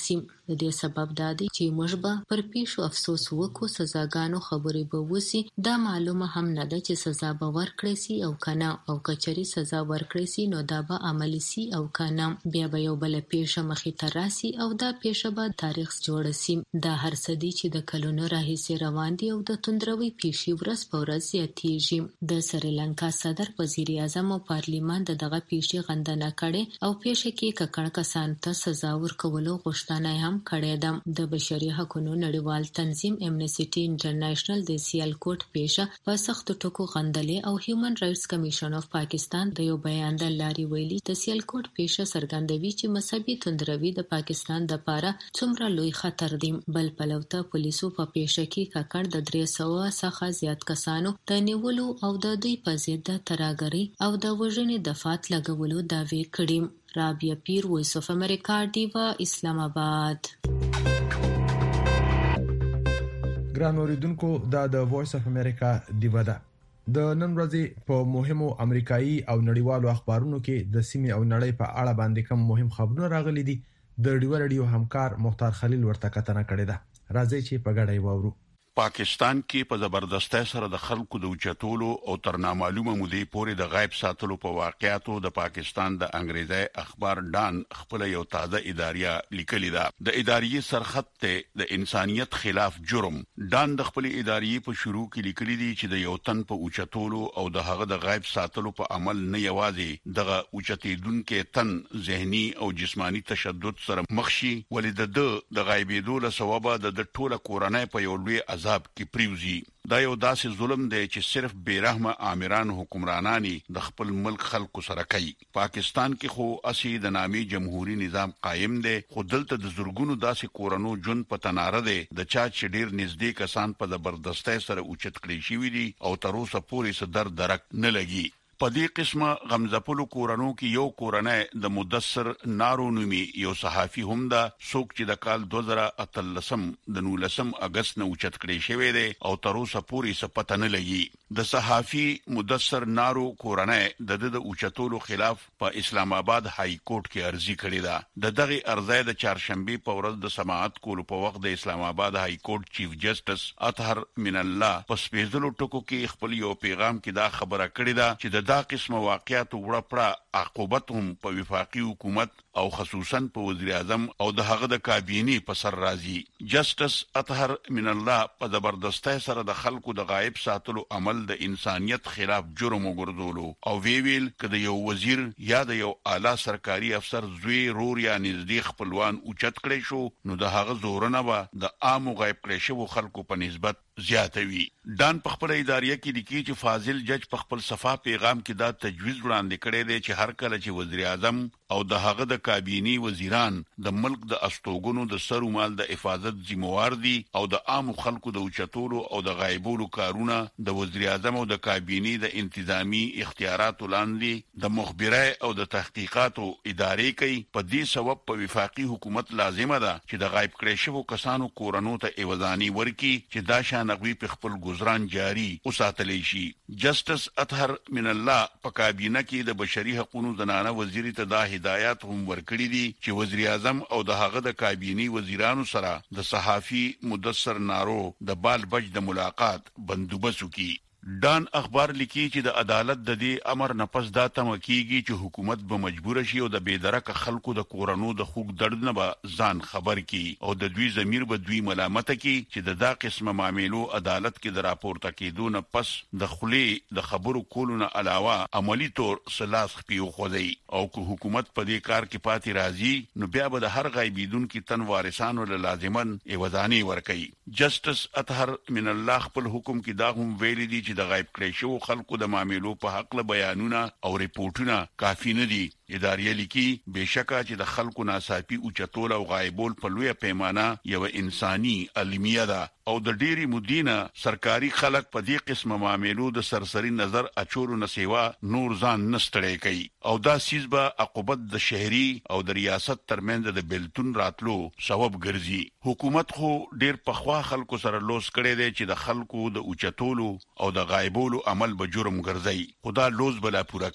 Speaker 11: د دې سبب دا دی چې موږ به پر پیښو افسوس وکړو، سزاګانو خبرې به وسی. دا معلومه هم نه ده چې سزا به ورکړي سي او کنه، او کچري سزا ورکړي سي نو دا به عملی سي او کنه. بیا به یو بل پیښه مخې ته راسي او دا پیښه به تاریخ جوړ سي. دا هر څه دي چې د کلونو راهیسې روان دي او د توندروي پیښې ورځ په ورځ زیاتېږي. د سریلانکا صدر، وزیر اعظم او پارلیمان دغه پیښې غندنه کړې او پیښه کې ککړ کسان ته سزا ورکولو غوښتنه هم کړې ده. د بشري حقوقو نړیوال تنظیم امنیسټي انټرنیشنل د سیالکوټ پیښه په سخت ټکو غندلې او هیومن رائټس کمیشن اف پاکستان د یو بیان د لارې ویلي د سیالکوټ پیښه څرګندوي چې مذهبي توندروي د پاکستان لپاره څومره لوی خطر دی. بل پلو ته پولیسو په پیښه کې ککړ د 300 څخه زیات کسانو د نیولو او د دوی په ضد د ترهګرۍ او د وژنې دفعات لګولو دعوی کړي. رابعه پیر، وایس اف امریکا، ډیوا، اسلام آباد.
Speaker 2: ګران اوریدونکو، دا د وایس اف امریکا ډیوا ده. د نن ورځې په مهمو امریکایي او نړیوالو اخبارونو کې د سیمې او نړۍ په اړه باندې کوم مهم خبرونه راغلي دي. د ډیوا رادیو همکار مختار خلیل ورته کتنه کړې ده. راځي چې په ګډه وورو.
Speaker 14: پاکستان کې په زبردستۍ سره د خلکو د اوچتولو او تر نامعلومه مودې پورې د غیب ساتلو په واقعاتو د پاکستان د انګریزي اخبار ډان خپل یو تازه اداریه لیکلې ده. د اداریې سرخط ته د انسانيت خلاف جرم. ډان د خپل اداریې په شروع کې لیکلي دي چې د یو تن په اوچتولو او د هغه د غیب ساتلو په عمل نه یوازې دغه اوچتیدونکو تن ذهني او جسمانی تشدد سره مخ شي، ولې د غیبېدو له سببه د ټوله کورنۍ په یو لوی عذاب کې پریوزي. دا یو داسې ظلم دی چې صرف بیرحمه آمران حکمرانانی د خپل ملک خلکو سره کوي. پاکستان کې خو اسی د نامي جمهوریت نظام قائم دی، خو دلته د زورګونو داسې کورونو جون په تناره دی د چا چې ډیر نږدې کسان په زبردستۍ سره اوچت کړی شوی دي او تر اوسه پورې څه درک نه لګي. په دې قسمه غمزپلو کورانو کې یو کورنۍ د مدثر نارو نومي یو صحافي هم دا څوک چې د کال 2013 د 19 اگست نه اوچت کړی شوی دی او تر اوسه پورې څه پته نه لګي. د صحافي مدثر نارو کورنۍ د اوچتولو خلاف په اسلام آباد های کورټ کې عرضی کړې ده. دغه عرضه د چهارشنبه په ورځ د سماعت کولو په وخت د اسلام آباد های کورټ چیف جسټس اطهر من الله په سپیڅلو ټکو کې خپل یو پیغام کې دا خبره کړې ده چې دا قسمه واقعیت وړپړه عقوبت هم په وفاقي حکومت او خصوصا په وزیر اعظم او د هغه د کابینې په سر راځي. جسټس اطهر من الله په زبردستۍ سره د خلکو د غایب ساتلو عمل د انسانيت خلاف جرم وګرځولو او ویل کده یو وزیر یا د یو اعلی سرکاري افسر زوی رور یا نږدې خپلوان اوچت کړي شو نو د هغه زورنه به د عام غایب کړي شو خلکو په نسبت زیاتوي. ډان په خپل اداریه کې لیکي چې فاضل جج په خپل صفه پیغام کې دا تجویز وړاندې کړی دی چې هر کله چې وزیر اعظم او د هغه د کابینې وزیران د ملک د استوګنو د سرو مال د حفاظت ذمہوار دي او د عام خلکو د اوچتولو او د غایبولو کارونه د وزیر اعظم او د کابینې د انتظامی اختیاراتو لاندې د مخبري او د تحقیقاتو ادارې کوي. په دې سبب په وفاقي حکومت لازمه ده چې د غایب کړي شوو کسانو کورونو ته ایوازاني ورکي چې دا شانغوي په خپل گزاران جاری وساتلی شي. جسټس اطهر من الله په کابینه کې د بشري حقوقو زنانه وزیر ته دا هدایت هم ورکړي دي چې وزیر اعظم او د هغه د کابینې وزیرانو سره د صحافي مدثر نارو د بال بچ د ملاقات بندوبست وکړي. ډان اخبار لیکي چې د عدالت د دې امر نه پس دا تمه کیږي چې حکومت به مجبور شي او د بېدرکه خلکو د کورونو د خوګ درد نه به ځان خبر کی او د دوی ضمیر به دوی ملامت کی چې دا قسمه معاملو عدالت کې د راپورته کېدو نه پس د خلی د خبرو کولو نه علاوه عملی تور سلاس خپیو خوځي او که حکومت په دې کار کې پاتې راځي نو بیا به د هر غایبیدونکو تن وارثانو له لازمن ایوازاني ورکړي. جسټس اطهر من الله خپل حکم کې دا هم ویلي دي د غایب کړي شو خلکو د معاملو په حق له بیانونه او ریپورتونه کافي نه دي. ادارې لیکي بشکه چې د خلکو ناڅاپي اوچتول او غایبول په لوی پیمانه یو انساني علمیه ده او د ډيري مدینه سرکاري خلک په دې قسمه معاملو د سرسري نظر اچولو نه سیوا نور ځان نستړی کوي او دا سیس به عقوبت د شهري او د ریاست ترمنځ د بلتون راتلو سبب ګرځي. حکومت خو ډیر پخوا خلکو سره لوس کړي دي چې د خلکو د اوچتولو او د غایبولو عمل به جرم ګرځي. خدا لوز بلا پورا کوي.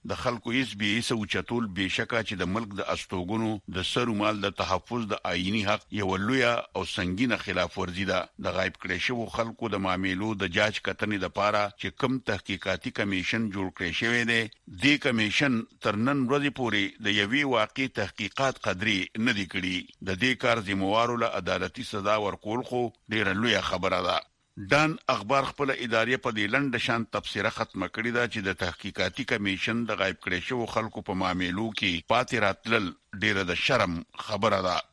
Speaker 14: د خلکو هیڅ به هیڅ اوچتول بشکه چې د ملک د استوګنو د سرو مال د تحفظ د آئینی حق یو لوی او سنگینه خلاف ورزي ده. د غایب کړي شو خلکو د معاملو د جاج کتنې د پاره چې کم تحقیقاتي کمیشن جوړ کړی شوی دی، د کمیشن تر نن ورځې پورې د یوې واقعي تحقیقات قدرې نه دی کړی. د دې کار ذمہوارو له عدالتي سزا ورکول خو ډیره لوی خبره ده. ډان اخبار خپل ادارې په دې لنډ شان تفسیره ختمه کړې ده چې د تحقیقاتي کمیشن د غایب کړي شو خلکو په معاملو کې پاتې راتلل ډیره د شرم خبره ده.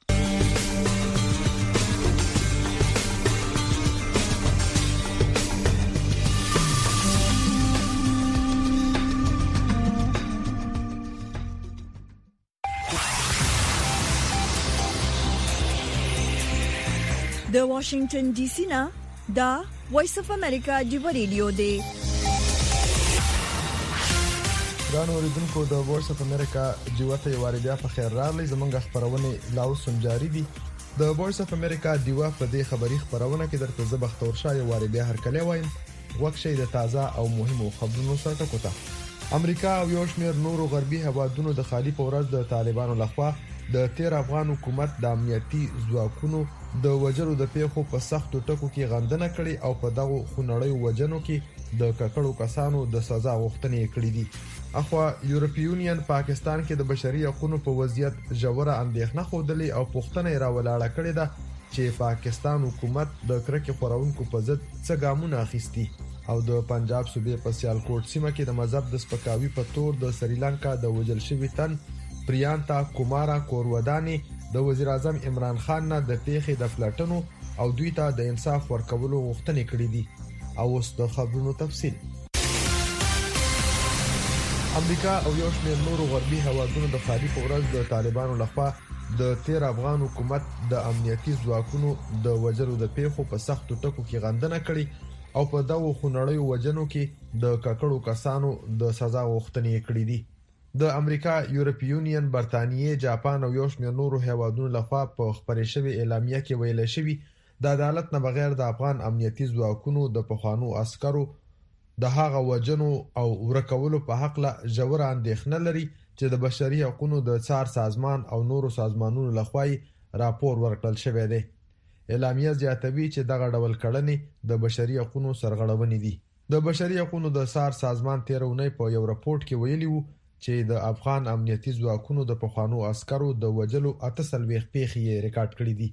Speaker 1: د واشنگټن ډي سي نه دا وایس اف امریکا ډیو ریډیو دی.
Speaker 2: ګران اوریدونکو د وایس اف امریکا ډیو ته یو واری بیا په خیر راغلی. زمونږ خبرونه لاو سم جاری دي. د وایس اف امریکا ډیو په دې خبري خبرونه کې درته زه بختور شاه یو واری بیا هر کله وایم وکشي د تازه او مهمو خبرونو سره کوته. امریکا او یو شمېر نورو غربي هوادونو د خالي پورز د طالبانو لخوا د 13 افغان حکومت د امنیتي ځواکونو د وجلو د پیښو په سختو ټکو کې غندنه کړې او په دغه خونړیو وجنو کې د ککړو کسانو د سزا غوښتنې کړې دي. اخوا یورپی یونین پاکستان کې د بشري حقوقو په وضعیت ژوره اندېښنه خوده او پوښتنه راولاړه کړې ده چې پاکستان حکومت د کرکې خورونکو په ضد څه ګامونه اخیستي او د پنجاب صوبې په سیالکوټ سیمه کې د مذهب د سپکاوي په تور د سریلانکا د وجل شوی تن پریانتا کومارا کورودانی د وزیر اعظم عمران خان نه د پیښې د فلټنو او دوی ته د انصاف ورکولو غوښتنې کړې دي. او اوس د خبرونو تفصیل. امریکا او یو شمېر نورو غربي هوادونو د خالي پورز د طالبانو لخوا د 13 افغان حکومت د امنیتي ځواکونو د وجلو د پیښو په سختو ټکو کې غندنه کړې او په دغه خونړیو وجنو کې د ککړو کسانو د سزا غوښتنې کړې دي. د امریکا، یورپی یونین، برتانیې، جاپان او یو شمېر نورو هیوادونو لخوا په خبرې شوی اعلامیه کې ویل شوی د عدالت نه بغیر د افغان امنیتي ځواکونو د پخوانو عسکرو د هغه وجنو او ورکولو په حق له ژور اندېښنه لري چې د بشري حقوقو د څار سازمان او نورو سازمانونو لخوا راپور ورکړل شوی دی. اعلامیه زیاتوي چې دغه ډول کړنې د بشري حقوقو سرغړونې دي. د بشري حقوقو د څار سازمان 13 اونۍ په یو راپور کې ویلي وو چې د افغان امنیتي ځواکونو د پخوانو عسکرو د وجلو 48 پیښې ریکارډ کړې دي.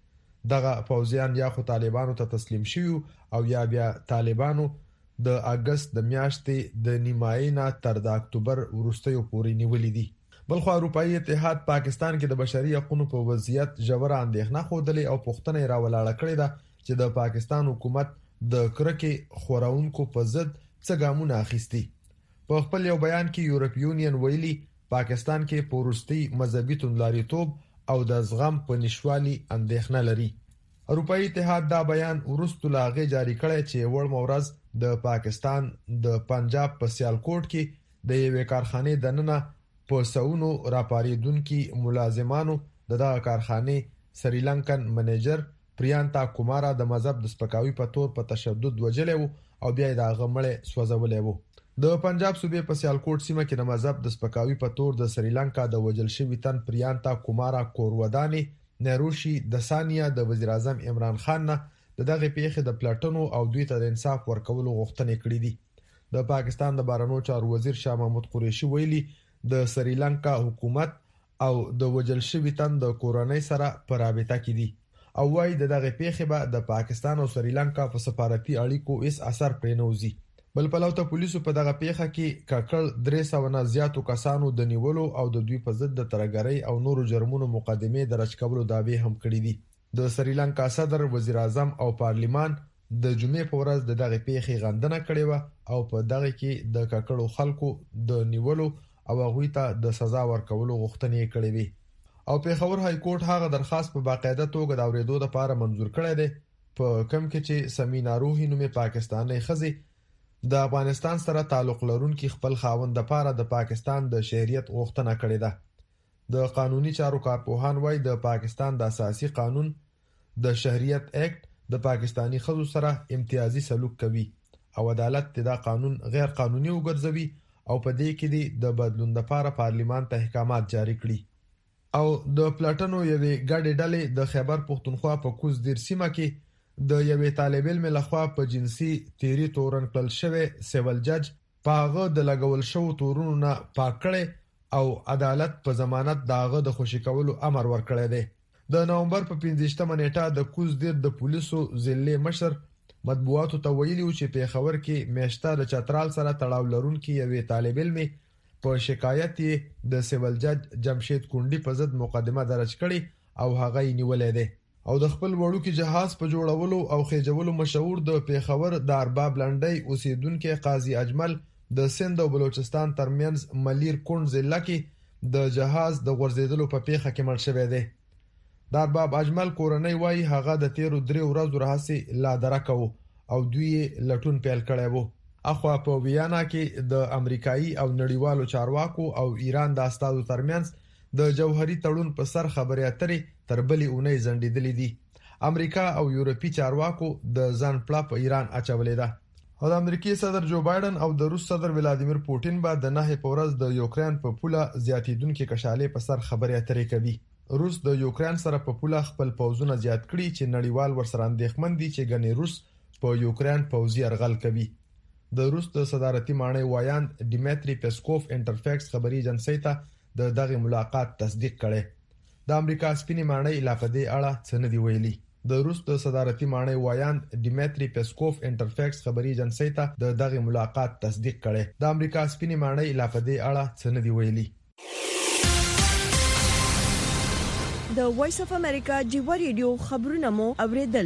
Speaker 2: دغه پوځیان یا خو طالبانو ته تسلیم شوي او یا بیا طالبانو د اگست د میاشتې د نیمایي نه تر د اکتوبر وروستیو پورې نیولې دي. بلخو اروپאי اتحاد پاکستان کې د بشري حقوقو په وضعیت ژوره اندېښنه خوده او پوښتنه راولاړه کړې ده چې د پاکستان حکومت د کرکې خورونکو په ضد څه ګامونه اخیستي. په خپل یو بیان کې یورپی یونین ویلي پاکستان کې پورستی مذهبي توندلاریتوب او د زغم په نشوالي اندېښنه لري. اروپאי اتحاد دا بیان ورستو لاغه جاری کړی چې وړ مورز د پاکستان د پنجاب په سیالکوټ کې د یوې کارخانه دننه په سونو راپاریدونکو ملازمانو دغه کارخانه سریلانکن منیجر پریانتا کومارا د مذهب د سپکاوي په تور په تشدد وجلې او بیا د غمړې سوځولې وو. د پنجاب صوبې په سیالکوټ سیمه کې د مذهب د سپکاوي په تور د سریلانکا د وجل شوی تن پریانتا کومارا کورودانی نروشي د ثانیه د وزیر اعظم عمران خان نه دغه پیښې د پلاټونو او دوی ته د انصاف ورکولو غوښتنې کړې دي. د پاکستان د بهرنیو چارو وزیر شاه محمود قریشي ویلي د سریلانکا حکومت او د وجل شوی تن د کورنۍ سره په رابطه کې دي او وايي دغه پیښې به د پاکستان او سریلانکا په سفارتي اړیکو هیڅ اثر پرې نه وځي. بل پلو ته پولیسو په دغه پیښه کې ککړ 300 نه زیاتو کسانو د نیولو او د دوی په ضد د ترګری او نورو جرمونو مقدمه درج کولو دعوی هم کړې دي. د سریلانکا صدر، وزیر اعظم او پارلیمان د جمعې په ورځ دغه پیښې غندنه کړې و او په دغه کې د ککړو خلکو د نیولو او هغوی ته د سزا ورکولو غوښتنې کړې وي. او پیښور های کورټ هغه درخواست په باقاعده توګه د اوریدو لپاره منظور کړی دی په کوم کې چې سمینا روحي نومې پاکستاني خزي د افغانستان سره تعلق لرونکي خپل خاوند لپاره د پاکستان د شهریت غوښتنه کړې ده. د قانوني چارو کارپوهان وايي د پاکستان د اساسي قانون د شهریت اکټ د پاکستانی خزو سره امتیازي سلوک کوي او عدالت دا قانون غیر قانوني وګرځوي او په دې کې د بدلون لپاره پارلیمان ته احکامات جاری کړي. او د پلاټنو یوې ګډې ډلې د خیبر پښتونخوا په کوز دیر سیمه کې د یوې طالب علم لخوا په جنسي تیری تورن کړل شوی سیول جج پاغه د لګول شو تورونو نه پاکړې او عدالت په ضمانت داغه د خوشی کولو امر ورکړی دی. د نومبر په 15مه نیټه د کوز دیر د پولیسو ضلع مشر مطبوعاتو ته ویلي و چې پیښور کې میاشته د چترال سره تړاو لرونکي یوې طالب علم په شکایت د سیول جج جمشید کونډي په ضد مقدمه درج کړي او هغه یې نیولې ده. او د خپل وړوکی جهاز په جوړولو او خېجولو مشهور د پیښور د ارباب لنډۍ اوسیدونکو قاضي اجمل د سند او بلوچستان ترمنځ ملیر کونډ ضلع کې د جهاز د غورځیدلو په پیښه کې مړ شوی دی. د ارباب اجمل کورنۍ وایي هغه د 13 ورځې راهیسې لا درکو او دوی لټون پیل کړی وو. اخوا په ویانا کې د امریکایي او نړیوالو چارواکو او ایران د استادو ترمنځ د جوهري تړون په سر خبرې اترې تر بلې اونۍ ځنډېدلې دي. امریکا او یورپی چارواکو د ځان پلا په ایران اچولې ده. او د امریکای صدر جو بایدن او د روس صدر ولادیمیر پوتین به د 9 پورز د یوکرين په پوله زیاتیدونکو کشالې په سر خبرې اترې کوي. روس د یوکرين سره په پوله خپل پوځونه زیات کړي چې نړیوال ورسره اندېښمن دي چې ګنې روس په یوکرين پوځي ارغل کوي. د روس د صدارتي مانای وایاند ډیمیټری پیسکوف انټرفیکس خبري ایجنسی ته دغه ملاقات تصدیق کړي. د امریکا سپینې مانای لا په دې اړه څه نه دی ویلي. د روس د صدارتي مانای وایاند ډیمیټری پیسکوف انټرفیکس خبري ایجنسی ته دغه ملاقات تصدیق کړي. د امریکا سپینې مانای لا په دې اړه څه نه دی ویلي.
Speaker 1: د وایس اف امریکا ډیو ریډیو خبرونه مو اوریدل.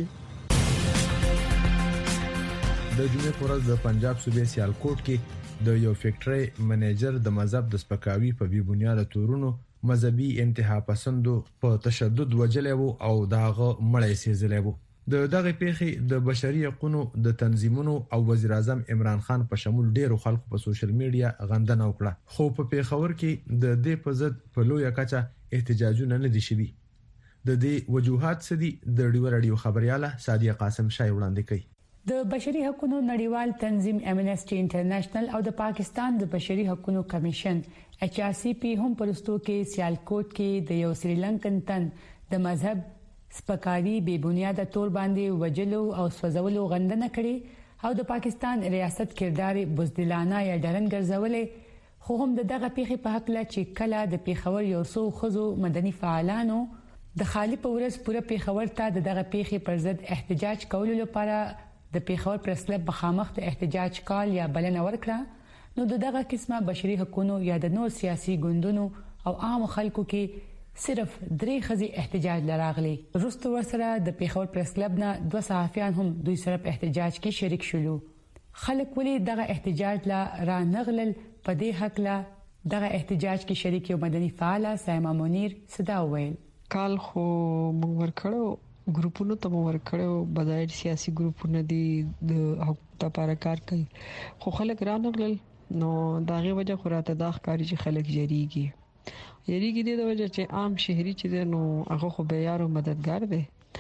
Speaker 2: د جمعې پر ورځ د پنجاب صوبې سیالکوټ کې د یو فیکټری منیجر د مذهب د سپکاوي په بي بنیاد تورونو مذهبي انتها پسندو په تشدد وجلې وو او داغه مړی سیزلې وو. دغه پیښې د بشري حقوقو د تنظیمونو او وزیر اعظم عمران خان په شمول ډیرو خلکو په سوشل میډیا غندنه وکړه. خو په پیښور کې د دې په ضد په لویه کچه احتجاجونه نه دي شوي. د دې وجوهات څه دي؟ د ډیو رادیو خبرياله سادیه قاسم شای وړاندې کوي.
Speaker 15: د بشري حقوقو نړیوال تنظیم امنسټي انټرنیشنل او د پاکستان د بشري حقوقو کمیشن HRCP هم پرستو کې سیالکوټ کې د یو سریلانکن تن د مذهب سپکاوي بے بنیاد تور باندې وجلو او سوځولو غندنه کړي او د پاکستان ریاست کردار بزدلانه یا ډرن ګرځولې. خو هم دغه پیښې په حق لا چې کله د پیښور یو څو خزو مدني فعالانو د خالي په ورځ پوره پیښور ته دغه پیښې پر ضد احتجاج کولو لپاره د پیښور پریس کلب مخامخ د احتجاج کال یا بلنه ورکړه، نو دغه قسمه بشري حقوقو یا د نور سیاسي ګوندونو او عام خلکو کې صرف 3 خزي احتجاج لراغلي. وروسته ورسره د پیښور پریس کلب نه 2 صحافیان هم دوی سره په احتجاج کې شریک شول. خلک ولې دغه احتجاج لا را نغلل؟ په دې حق لا دغه احتجاج کې شریک یو مدني فعال سایما منیر صدا ویل.
Speaker 16: کال خو موږ ورکړو ګروپونو ته ورکړو، بدایي سیاسي ګروپونه دي د حقوقو لپاره کار کوي، خو خلک رانغلل. نو داغه وجه خراته دا ښکاری چې خلک یریږي د وجه چې عام شهري چې نو هغه خو به یارو مددگار دی،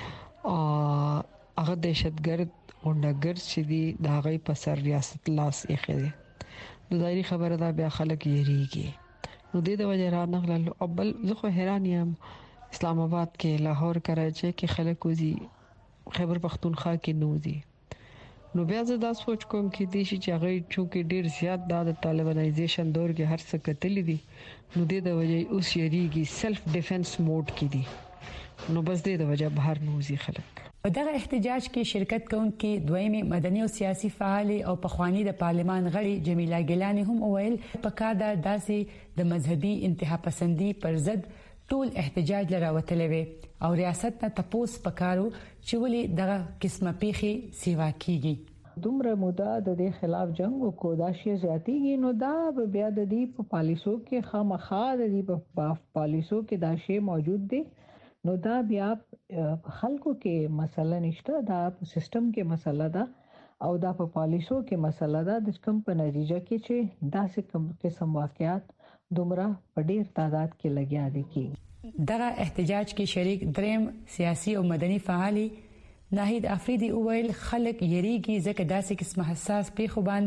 Speaker 16: هغه دهشتګرد غونډګر چې دی د هغه په سر ریاست لاس یې خېده. د ظاهري خبره دا بیا خلک یریږي، نو د وجه رانغلل. او بل زه خو حیران یم اسلام آباد کې، لاهور، کراچۍ کې خلک وزي، خیبر پختونخوا کې نوځي. نو بیا زه دا سوچ کوم کې د شي چې هغه چې ډیر زیات د طالبانایزیشن دور کې هر څه کتلې دي، نو د وجه اوس یریږي، سیلف ډیفنس موډ کې دي، نو بس د وجه بهر نوځي خلک.
Speaker 15: په دغه احتجاج کې شرکت کوونکي دویمه مدني او سیاسي فعال او پخوانی د پارلمان غړي جمیله ګیلانی هم وویل په کار داسې د مذهبي انتها پسندي پر ضد ټول احتجاج لراوتلې وي او ریاست ته تپوس پکارو چې ولې دغه قسمه پیخي سیوا کیږي.
Speaker 17: دومره موده د دې خلاف جنگ وکړو، دا شی زیاتیږي، نو دا بیا د دې په پالیسو کې خامخا د دې په پالیسو کې دا شی موجود دی، نو دا بیا خلکو کې مسله نشته، دا په سیستم کې مسله ده او دا په پالیسو کې مسله ده. د کوم په نتیجه کې چې داسې کوم قسم واقعیات دومره په ډیر تعداد کې لګیا دي. کی
Speaker 15: دغه احتجاج کې شریک دریم سیاسي او مدني فعالي ناهید افریدي وویل خلک یریږي ځکه داسې قسم حساس پیښو باندې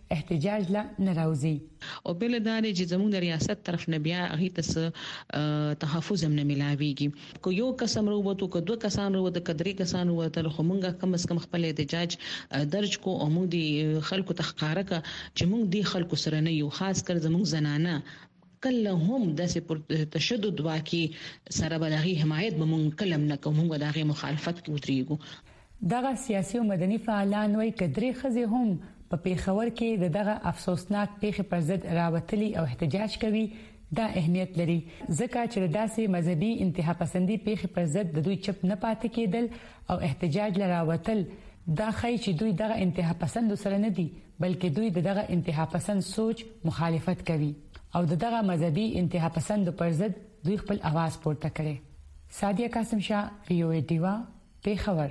Speaker 15: احتجاج لا ناراضي
Speaker 18: او بل دار چې زموږ د ریاست طرف نه بیا هغه تاسو تحفظ هم نه ملاويږي کو یو قسم وروته کو دوه کسان وروته کدري کسان وروته خو مونږه کم از کم خپل احتجاج درج کو او موږ دي خلکو تخقاره کا چې موږ دي خلکو سره نه یو خاص کر زموږ زنانه کله هم د پر تشدد واکي سره بلغي حمایت به مونږ کلم نه کوم موږ دغه مخالفت کوو.
Speaker 15: دغه سیاسي او مدني فعالان وایي کدري خزي هم په پیښور کې دغه افسوسناک پیښه پر ضد راوتلي او احتجاج کوي. دا اهمیت لري ځکه چې داسې مذهبي انتها پسندي پیښه پر ضد د دوی چپ نه پاتې کېدل او احتجاج لراوتل دا خی چې دوی دغه انتها پسند سره نه دي بلکې دوی دغه انتها پسند سوچ مخالفت کوي او دغه مذهبي انتها پسند پر ضد دوی خپل आवाज پورته کړي. سادیه قاسم شاه ویو دیوا پیښور.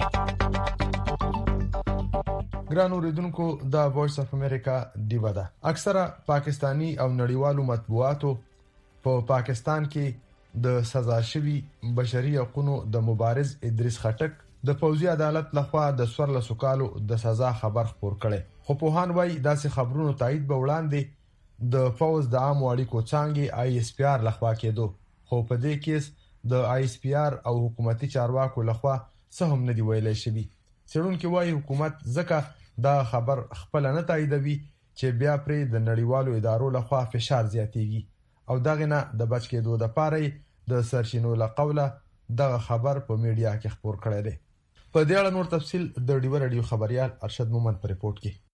Speaker 2: ګران اوریدونکو دا وایس اف امریکا دیوا ده. اکثره پاکستانی او نړیوالو مطبوعاتو په پاکستان کې د سزا شوی بشري حقوقو د مبارز ادریس خټک د پوځي عدالت لخوا د 14 کالو د سزا خبر خبر کړي. خو په هان وای داسې خبرونو تایید به وړاندې د فوز د عام اړیکو څنګه ISPR لخوا کېدو. خو په دې کې د ISPR او حکومتي چارواکو لخوا څه هم نه دی ویلای شوی. څېړونکو وايي حکومت ځکه دا خبر خپل نه تاییدوي چې بیا پرې د نړیوالو ادارو لخوا فشار زیاتېږي او دغه نه د بچ کېدو د پاره د سرچینو له قوله دغه خبر په میډیا کې خبر کړی دی. په دې اړه نور تفصیل د ډیو رادیو خبريال ارشد مومن په ریپورت کې.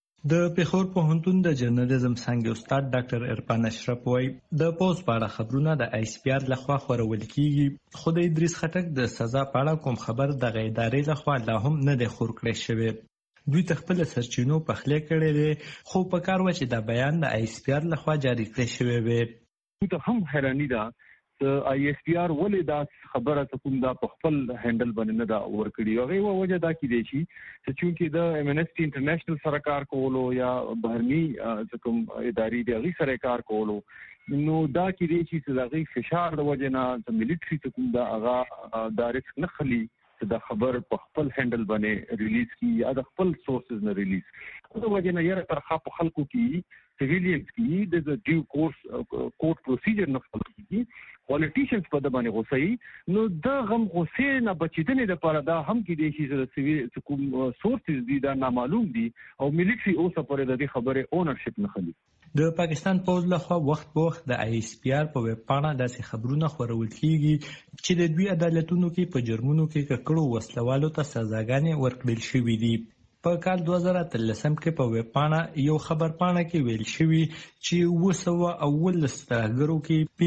Speaker 19: د پیښور پوهنتون د جرنالیزم څنګه استاد ډاکټر ارفان اشرف وايي د پوز په اړه خبرونه د ISPR لخوا خورول کیږي خو د ادریس خټک د سزا په اړه کوم خبر د ادارې لخوا لا هم نه دی خور کړی شوی. دوی تخپل سرچینو په خله کړي دي خو په کار و چې دا بیان د ISPR لخوا جاری کړی شوی وي.
Speaker 20: ته هم حیرانی ده د ISPR ولې دا خبره ته کوم دا په خپل هندل باندې نه دا ورکړي. هغه وجه دا کې دی چې چونکی د امنسټي انټرنیشنل سره کار کولو یا بهرني کوم ادارې دی هغه سره کار کولو نو دا کې دی چې دغه فشار د وجه نه د ملټري ته کوم دا هغه دایرکټ نه خلی چې دا خبر په خپل هندل باندې ریلیز کی یا د خپل سورسز نه ریلیز د وجه نه یې تر خلکو کې سیویلیانز کې د ډیو کورټ پروسیجر نه فالو کیږي. پولیټیشنز په د باندې غوسه نو د غم غوسه نه بچیدنې لپاره دا هم کې دي چې د سیویل کوم سورسز دي دا نامعلوم دي او ملټري اوسه پرې د دې خبره اونرشپ نه خلی.
Speaker 19: د پاکستان پوز لخوا وخت په وخت د ISPR په ویب پاڼه داسې خبرونه خورول کیږي چې د دوی عدالتونو کې په جرمونو کې ککړو وسلوالو ته سزاګانې ورکړل شوې دي. په کال 2013 کې په ویب پاڼه یو خبر پاڼه کې ویل شوی چې 211 سترګرو کې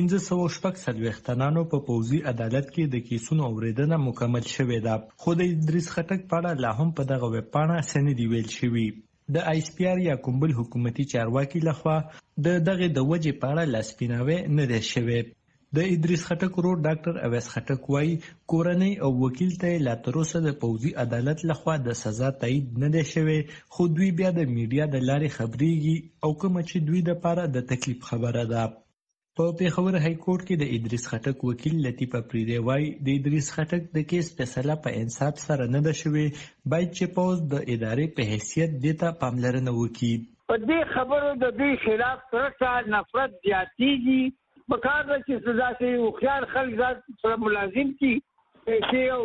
Speaker 19: 1540 تنانو په پوځي عدالت کې د کیسونو اوریدنه مکمل شوې ده. خو د ادریس خټک پاڼه لا هم په دغه ویب پاڼه سندي ویل شوی. د ISPR یا کومبل حکومتي چارواکي لخوا دغه د وجې پاڼه لاسپیناوي نه ده شوی. د ادریس خټک ورور ډاکټر اویس خټک وايي کورنۍ او وکیل ته لا تر اوسه د پوځي عدالت لخوا د سزا تایید نه ده شوی خو دوی بیا د میډیا د لارې خبريږي او کوم چې دوی د پاره د تکلیف خبره ده. په پیښور های کورټ کې د ادریس خټک وکیل لطیف افریدی وايي د ادریس خټک د کیس فیصله په انصاف سره نه ده شوی باید چې پوز د ادارې په حیثیت دیتا پاملرنه وکړي.
Speaker 21: په دې خبرو د دې خلاف ترڅ نفرت زیاتېږي بکار چې سزا شي او خیال خلک ځات سره ملازم کی چې یو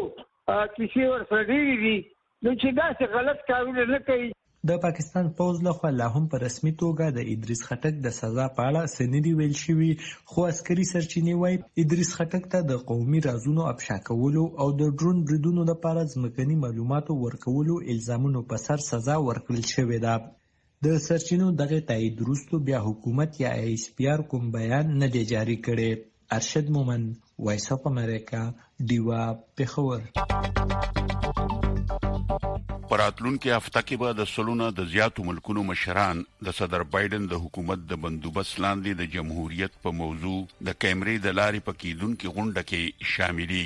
Speaker 21: کسی ور سره دی نو چې دا څه غلط کارونه نه کوي.
Speaker 19: د پاکستان پوز لخوا لا هم په رسمي توګه د ادریس خټک د سزا په اړه سندي ویل شوی خو عسکري سرچینې وايي ادریس خټک ته د قومي رازونو افشا کولو او د ډرون بریدونو لپاره ځمکني معلوماتو ورکولو الزامونو په سر سزا ورکړل شوې ده. د سرچینو دغه تایید وروسته بیا حکومت یا ISPR کوم بیان نه دی جاری کړی. ارشد مومن وایس اف امریکا دیوا پیښور.
Speaker 14: پراتلونکو هفته کې به د سلونه د زیاتو ملکونو مشران د صدر بایدن د حکومت د بندوبست لاندې د جمهوریت په موضوع د کیمرې د لارې په کېدونکو غونډه کې شاملېږي.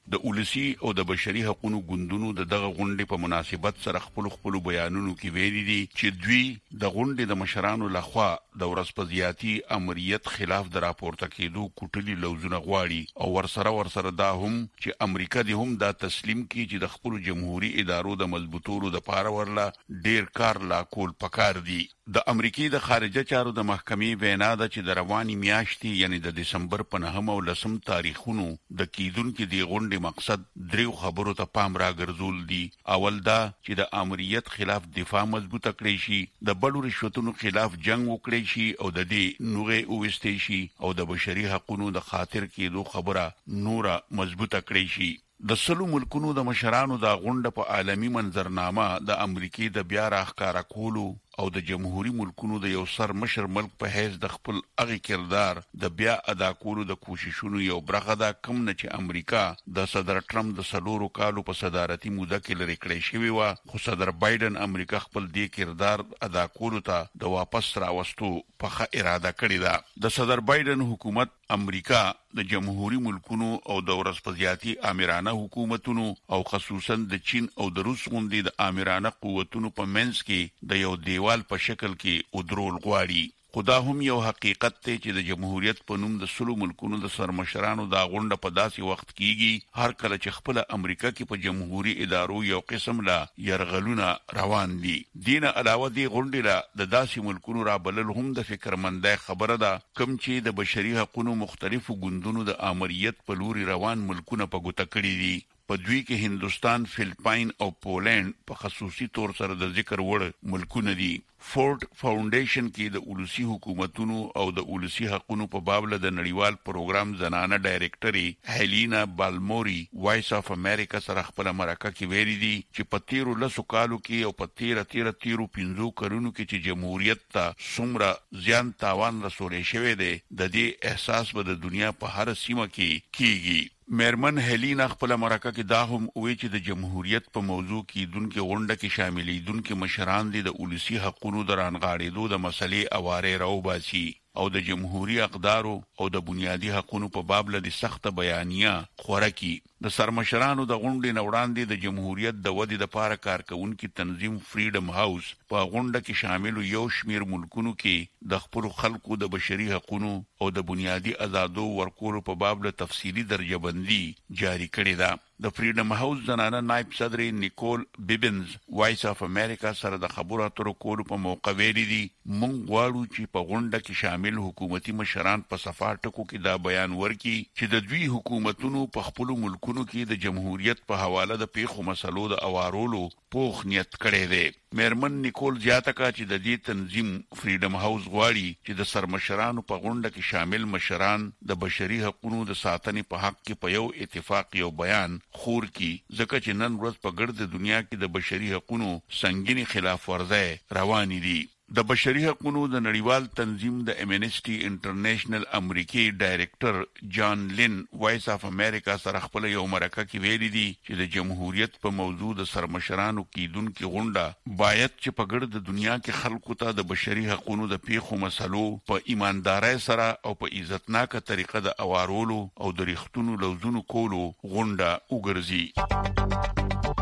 Speaker 14: د اولسی او د بشري حقوقو ګوندونو دغه غونډې په مناسبت سره خپل بیانونو کې ویلي دي چې دوی د غونډې د مشرانو لخوا د ورسپزياتي امریت خلاف د راپورته کېدو کوټلي لوزونه غواړي او ورسره دا هم چې امریکا دې هم دا تسلیم کړي چې د خپل جمهوریت ادارو د مضبوطولو د پاره ورلا ډیر کار لا کول پکار دي. د امریکای د خارجه چارو د محکمې وینا ده چې د رواني میاشتې یعنی د دسمبر په 9 او 10 تاریخونو د کیدونکو د غونډې مقصد دریو خبرو ته پام راګرځول دي. اول دا چې د امریت خلاف دفاع مضبوطه کړی شي، د بلو رشوتونو خلاف جنگ وکړي شي او د دې نوغه اوستې شي او د بشري حقوقو د خاطر کېدو خبره نوره مضبوطه کړی شي. د سلو ملکونو د مشرانو د غونډه په عالمي منظرنامه د امریکای د بیا راښکارا کولو او د جمهوریت ملکونو د یو سر مشر ملک په حیث د خپل اغه کردار د بیا ادا کولو د کوششونو یو برخه ده، کوم نه چې امریکا د صدر ټرمپ د سلورو کالو په صدارتي موده کې لري کړی شوی و، خو صدر بایدن امریکا خپل دې کردار ادا کولو ته د واپس راوستو په اراده کړی ده. د صدر بایدن حکومت امریکا د جمهوریت ملکونو او د ورسپزياتي آمرانه حکومتونو او خصوصا د چین او د روس غوندې د آمرانه قوتونو په منځ کې د یو دیوال په شکل کې ودرول غواړي. خدا هم یو حقیقت ته چې د جمهوریت په نوم د سلو ملکونو د سرمشرانو دا غونډه په داسې وخت کېږي هر کله چې خپل امریکا کې په جمهوریت ادارو یو قسم لا يرغلونه روان دي. دینه علاوه دی غونډه لا د داسې ملکونو را بلل هم د فکرمندۍ خبره ده، کوم چې د بشري حقوقو مختلفو ګوندونو د امریت په لوري روان ملکونه په ګوته کړی دي. په دوی کې هندستان، فلپاین او پولند په خصوصي تور سره د ذکر وړ ملکونه دي. فورد فاونډیشن کې د اولسی حکومتونو او د اولسی حقوقو په باب له د نړیوال پروګرام زنانه ډایریکټري هلینا بالموري وایس اف امریکا سره خپل مرکه کې ویلي دي چې په 13 کالو کې او په 13 15 کلونو کې چې جمهوریت ته څومره زیان تاوان رسولې شوی دی، د دې احساس به د دنیا په هر سیمه کې کیږي. میرمن هلینا خپل مرکه کې دا هم وایي چې د جمهوریت په موضوع کې دونکو غونډه کې شاملې دونکو مشران دي د اولسی حقوقو درانغاړېدو د مسلې اواره راوباسي او د جمهوریت اقدارو او د بنیادی حقوقو په باب له سخت بیانیه خورکی. د سرمشرانو د غونډې نوړاندې د جمهوریت د ودی د پاره کارکونکو تنظیم فریډم هاوس په غونډه کې شامل یو شمیر ملکونو کې د خپل خلکو د بشري حقوقو او د بنیادی آزادو ورکولو په باب له تفصیلی درجه‌بندي جاری کړې ده. د فریډم هاوس زنانه نائب صدر نیکول بیبنز وایس اف امریکا سره د خبرو اترو کولو په موقع ویلي دي مونږ غواړو چې په غونډه کې شامل حکومتي مشران په صفاټکو کې دا بیان ورکړي چې د دوی حکومتونو په خپل ملکونو کې د جمهوریت په حواله د پیښو مسلو د اوارولو پوخ نیت کړی دی. میرمن نیکول زیاته کړه چې د دې تنظیم فریډم هاوس غواړي چې د سرمشرانو په غونډه کې شامل مشران د بشري حقوقو د ساتنې په حق کې په یو اتفاق یو بیان خور کی، ځکه چې نن ورځ په ګرد دنیا کې د بشري حقوقو سنگینی خلاف ورزۍ روانې دي. د بشري حقوقو د نړیوال تنظیم د امنسټي انټرنیشنل امریکای ډایریکټر جان لین وایس اف امریکا سره خپل یو مرکه کې ویلي دي چې د جمهوریت په موضوع د سرمشرانو کیدونکو غونډه باید چې په ګرد دنیا کې خلکو ته د بشري حقوقو د پیښو مسلو په ایماندارۍ سره او په عزتناکه طریقه د اوارولو او د ریښتونو لوزونو کولو غونډه وګرځي.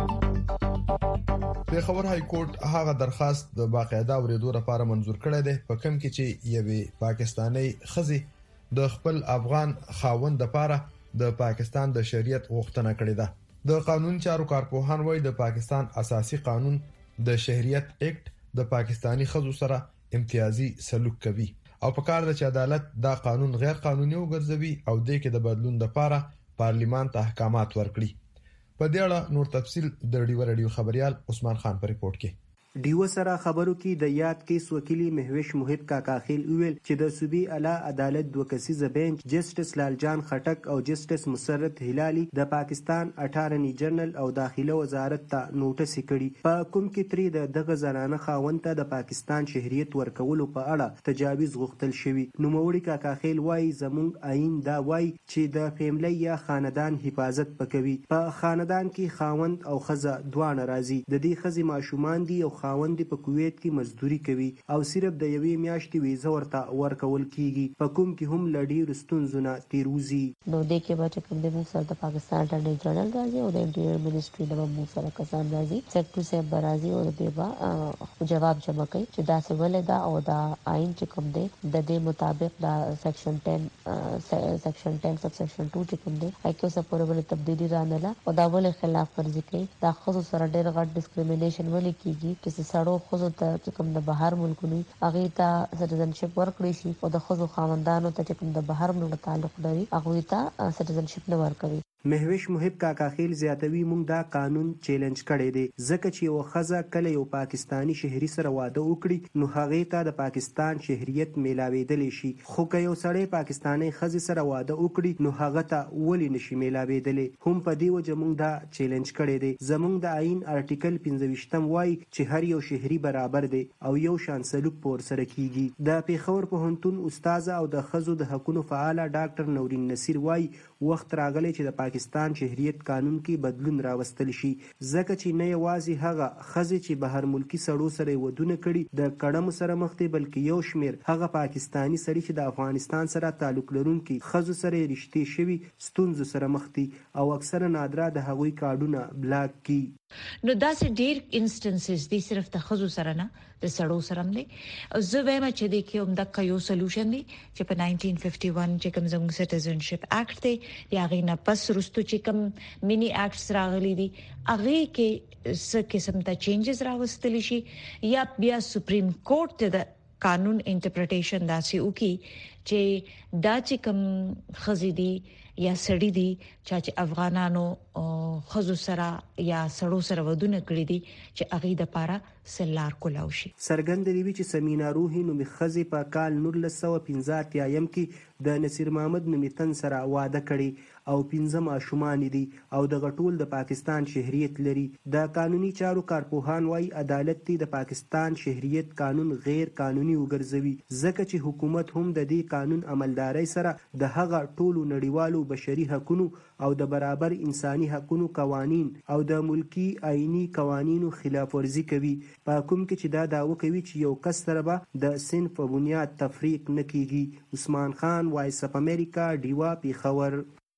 Speaker 2: په خبر های کورټ هغه درخواست د باقاعده اوریدو لپاره منزور کړی دی په کوم کې چې یوې پاکستاني خزي د خپل افغان خاوند لپاره د پاکستان د شریعت غوښتنه کړې ده. د قانون چارو کارپوهان وایي د پاکستان اساسي قانون د شریعت اکټ د پاکستانی خزو سره امتیازي سلوک کوي او په کار د عدالت دا قانون غیر قانوني وګرځوي او د کې د بدلون لپاره پارلیمان ته احکامات ورکړي. په دې اړه نور تفصیل د ډیو رادیو خبريال عثمان خان په ریپورت کې.
Speaker 3: ډیو سره خبرو کې د یاد کیس وکیل مهوش موحد کاکا خیل ویل چې د صوبې اعلی عدالت دوه کسیزه بنچ جسټس لالجان خټک او جسټس مسرت هلالي د پاکستان اټارنی جنرال او داخله وزارت ته نوټس کړي په کوم کې تری دغه زنانه خاوند ته د پاکستان شهريت ورکولو په اړه تجاویز غوښتل شوی. نوموړي کاکا خیل وایي زموږ آئین دا وایي چې د فیملی یا خاندان حفاظت پکوي. په خاندان کې خاوند او خزه دوه ناراضي د دې خزي ماشومان دي او خاوند په کویت کې مزدوري کوي او صرف د یوې میاشتې ویزه ورته ورکول کیږي په کوم کې هم لړۍ رستونزونه تیروزي.
Speaker 4: نو د کې به کوم د موږ سره د پاکستان اټارنی جنرال راځي او د انټیریور منیسټري د موږ سره کسان راځي سیکټری صاحب راځي او د با جواب جمع کوي چې دا څه ولې دا او دا آئین چې کوم دی د دې مطابق دا سیکشن 10 سب سیکشن 2 چې کوم دی اکو سپوربل تبدیلی رانه او دا ولې خلاف ورزي کوي دا خو سره ډېر غټ ډیسکریمینیشن ولې کیږي چې سړو خو ته کوم د بهر ملکونو هغه ته سټیزنشپ ورکړي شي او د خو خاوندانو ته کوم د بهر ملک تعلق لري هغه ته سټیزنشپ نه ورکوي.
Speaker 3: مهوش محب کاکا خیل زیاتوي موږ دا قانون چیلنج کړی دی ځکه چې یو خزه کله یو پاکستانی شهري سره واده وکړي نو هغه ته د پاکستان شهریت میلاویدلی شي خو که یو سړی پاکستانی خزه سره واده وکړي نو هغه ته ولې نشي میلاویدلی هم په دې وجه موږ دا چیلنج کړی دی. زموږ د آئین آرټیکل 25 وایي چې هر یو شهري برابر دی او یو شان سلوک پور سره کیږي. د پیښور پوهنتون استاد او د خزو د حقوقو فعال ډاکټر نورین نصیر وایي وخت راغلی چې د پاکستان شهریت قانون کې بدلون راوستل شي ځکه چې نه یوازې هغه خزې چې بهر ملکی سړو سره ودونه کړي د کډم سره مخ دي بلکې یو شمیر هغه پاکستانی سړي چې د افغانستان سره تعلق لرونکي خزو سره رشتې شوي ستونزو سره مخ دي او اکثره نادره د هغوی کارډونه بلاک کی.
Speaker 22: نو داسې ډیر انسټنسز دي صرف د خزو سره نه د سړو سره هم دي. زه وایم چې د کوم د یو سولوشن دی چې په 1951 چې کوم زموږ سټیزنشپ اکټ دی یا غینه پس رستو چې کوم مینی اکټس راغلي دي هغه کې څه قسم ته چینجز راوستل شي یا بیا سپریم کورټ ته د قانون انټرپریټیشن داسې وکي چې دا چې کوم خزې دي یا سړی دي چې افغانانو خزو سره یا سړو سره ودونه کړی دي چې اغه د پاره سلار کولاو شي.
Speaker 3: سرګند دی چې سمینا روحي نو مخزي په کال 1950 یم کې د نصیر محمد نومیتن سره واده کړي او 15 ماشومان دي او د غټول د پاکستان شهریت لري. د قانوني چارو کارپوهان وايي عدالت د پاکستان شهریت قانون غیر قانوني وګرځوي ځکه چې حکومت هم د دې قانون عملداري سره د هغه ټولو نړیوالو بشري حقوقو او د برابر انساني حقوقو قوانين او د ملکی آئینی قوانینو خلاف ورزي کوي په کوم کې چې دا داوا کوي چې یو کس سره به د صنف په بنیاد تفریق نه کیږي. عثمان خان وایس اپ امریکا دیوا پیښور.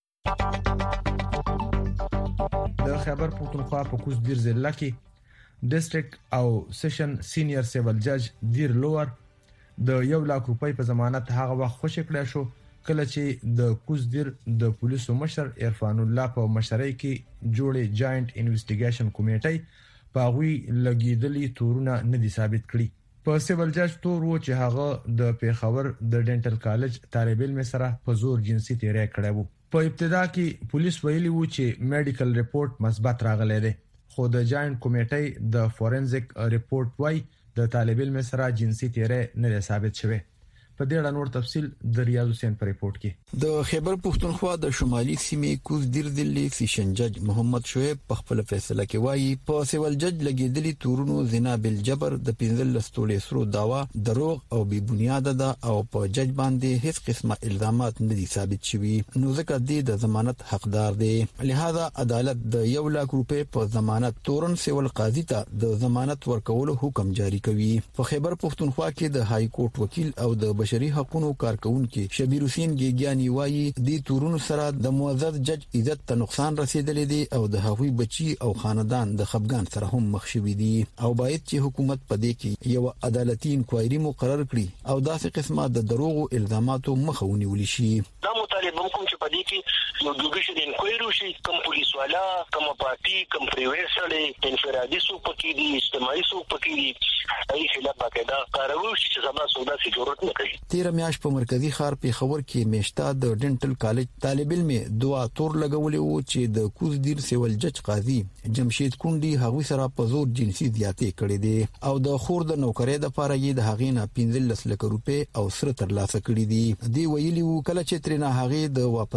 Speaker 5: د خیبر پختونخوا په کوز دیر ضلع کې ډیسټریکټ او سیشن سینیئر سیول جج دیر لوور د 1 لک روپۍ په ضمانت هغه وخت خوشی کړی شو کله چې د کوز دیر د پولیسو مشر عرفان الله په مشرۍ کې جوړې جاینټ انویسټیګیشن کمیټې په غوي لګیدلې تورونه نه دي ثابت کړي. په سیول جج تور و چې هغه د پیښور د ډینټل کالج طالب علم سره په زور جنسي تیری کړی وو. په ابتدا کې پولیس ویلي وو چې میډیکل ریپورت مثبت راغلی دی خو د جاینټ کمیټې د فورنزیک ریپورت وايي د طالب علم سره جنسي تیری نه ثابت شوی. په دې اړه نور تفصيل د ریاض حسین په ریپورت کې.
Speaker 23: د خیبر پختونخوا د شمالي سیمې کوز دیر ضلع سیشن جج محمد شعیب په خپل فیصله کې وایي په سیول جج لګیدلي تورونو زنا بالجبر د 15 تولې سرو داوا دروغ او بی بنیاد ده او په جج باندې هیڅ قسمه الزامات نه دي ثابت شوي نو ځکه د ضمانت حقدار دی. لہذا عدالت د 1 لک روپۍ په ضمانت تورن سیول قاضي ته د ضمانت ورکولو حکم جاری کوي. په خیبر پختونخوا کې د های کورټ وکیل او د بشري حقوقو کارکونکو شبیر حسین ګیګیانی وایي د تورونو سره د معزز جج عزت ته نقصان رسیدلی دی او د هغوی بچي او خاندان د خفګان سره هم مخ شوي دي او باید چې حکومت په دې کې یو عدالتي انکوایري مقرر کړي او داسې قسمه د دروغو الزاماتو مخه ونیول شي.
Speaker 24: دا مطالبه کوم چې په دې کې یو جوډیشل انکوایري وشي کوم پولیس والا کوم پارټي کوم پریویسړي انفرادي سو پکې دي اجتماعي سو پکې دي ای خلاف باقاعده کاروي چې سبا سودا سي ضرورت نه کوي.
Speaker 23: 13 میاشت په مرکزی ښار پیښور کې میشته د ډینټل کالج طالب علم دوا تور لګولې وو چې د کوز دیر سیول جج قاضي جمشید کونډي هغوی سره په زور جنسي زیاتې کړې دي او د خور د نوکرۍ د لپاره یې د هغې نه 15 لک روپۍ او سره ترلاسه کړې دي. دی ویلي وو کله چې ترنه هغې د واپس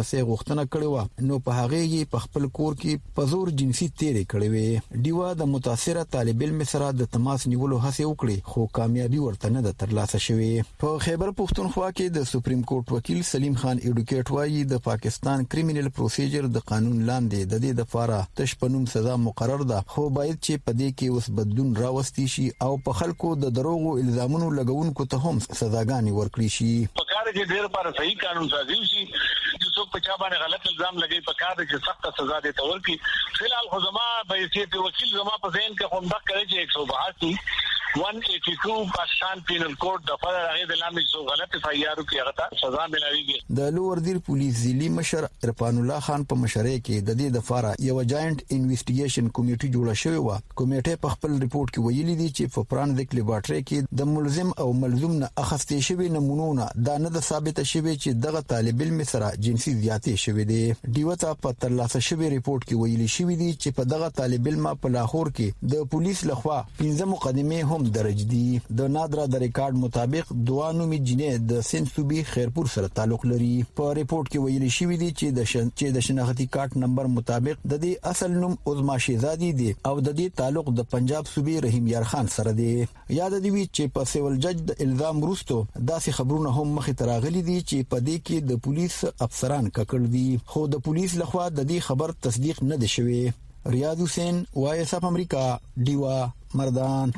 Speaker 23: ورپسې غوښتنه کړې و نو په هغه کې په خپل کور کې په زور جنسي تیرې کړې وې. ډیوا د متاثره طالب علم سره د تماس نیولو هڅه وکړي خو کامیابی ورته نه ده ترلاسه شوې. په خیبر پختونخوا کې د سپریم کورټ وکیل سلیم خان ایډوکیټ وايي د پاکستان کریمینل پروسیجر د قانون لاندې د دې لپاره تشپنوم سزا مقرر ده خو باید چې په دې کې اوس بدلون راوستي شي او په خلکو د دروغو الزامونو لګونکو ته هم سزاګانې ورکړي شي.
Speaker 6: په کار کې ډېر پر صحیح قانون سازي شي چې څوک په چا باندې غلط الزام لګي په کار کې سخت سزا دي تور کی. فلحال خو زما به حیثیت وکیل زما په ذهن کې هم د کوي چې 182 پاکستان پینل کوډ د فرض هغه د لامل څو غلط فایارو کې هغه ته سزا ملایوي.
Speaker 23: د لوور دیر پولیس ضلعي مشر عرفان الله خان په مشرۍ کې د دې لپاره یو جاینټ انویسټیګیشن کمیټه جوړه شوې و. کمیټه په خپل ریپورت کې ویلي دي چې په فرانزیک لیبارټری کې د ملزم او ملزوم نه اخستې شوی نمونه دا نه د ثابته شوی چې دغه طالب علم سره جنسي زیاتې شوې دي. ډیوته په ترلاسه شوی ریپورت کې ویلي شوی دي چې په دغه طالب علم په لاهور کې د پولیس لخوا 15 مقدمه هم درج دي. د نادرا د ریکارډ مطابق دوه نومي جنې د سند صوبې خیرپور سره تعلق لري. په ریپورت کې ویلي شوی دي چې د شناختی کارت نمبر مطابق د دې اصل نوم عظما شهزادي دي او د دې تعلق د پنجاب صوبې رحیم یار خان سره دی. یاد دی چې په سیول جج د الزام وروسته داسې خبرونه هم مخې ته راغلي دي چې په دې کې د پولیس افسران ککړ دي خو د پولیس لخوا د دې خبر تصدیق نه دی شوی. ریاض حسین وایس اف امریکا ډیوا مردان.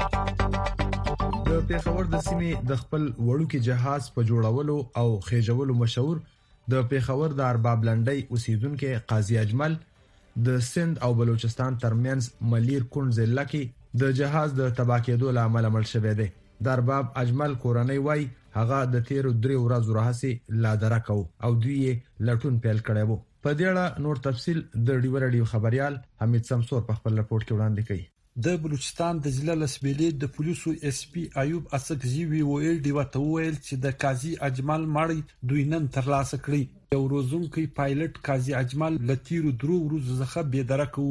Speaker 2: د پیښور د سیمې د خپل وړوکی جهاز په جوړولو او خېجولو مشهور د پیښور د ارباب لنډۍ اوسیدونکو قاضي اجمل د سند او بلوچستان ترمنځ ملیر کونډ ضلع کې د جهاز د تباه کېدو لامل عمل شوه دی. د ارباب اجمل کورنۍ وای هغه د 13 ورځې راهسي لا درکو او دوی لټون پیل کړی وو. په دې اړه نور تفصيل د ډیو خبريال حمید سمسور په خپل رپورت کې وړاندې کړي.
Speaker 7: د بلوچستان د ضلع لسبېلې د پولیسو اس پی ایوب اسکزی وی ویل دی ویل چې د قاضي اجمل ماړی دوی نن ترلاسه کړی. یو روزونکو پایلټ قاضي اجمل لتیرو درو ورځې څخه بې درکو.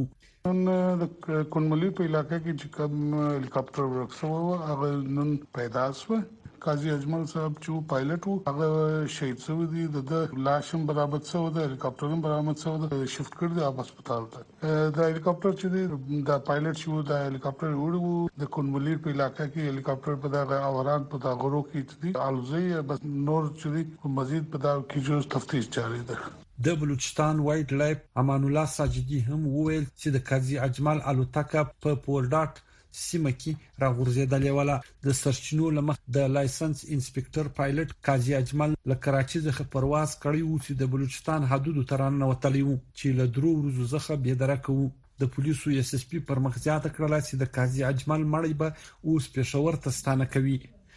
Speaker 8: نن د کونملي په علاقې کې چې کوم هلیکاپټر ورکسو هغه نن پیدا شو. قاضي اجمل صاحب چې پایلټ وو هغه شهید شو دي د لاشم برابر شو د هلیکاپټر برابر شو د شفت کړ دی هسپتال ته. د هلیکاپټر چې د پایلټ شو د هلیکاپټر وړو د کونملي په علاقې کې هلیکاپټر په دغه اوران په دغه غرو کې دي الوزي بس نور چې مزید په دغه کې جو تفتیش جاری ده.
Speaker 7: د بلوچستان وایلډ لایف امان الله ساجدي هم وویل چې د قاضي اجمل الوتکه په پورډاټ سیمه کې راغورځېدلې ولا. د سرچینو لمخ د لایسنس انسپکټر پایلټ قاضي اجمل له کراچي څخه پرواز کړی و چې د بلوچستان حدودو ترانه وتلی و چې له درو ورځو څخه بې درکو. د پولیسو اس اس پی پر مخزیاته کړل چې د قاضي اجمل مړی به اوس پېښور ته ستانه کوي.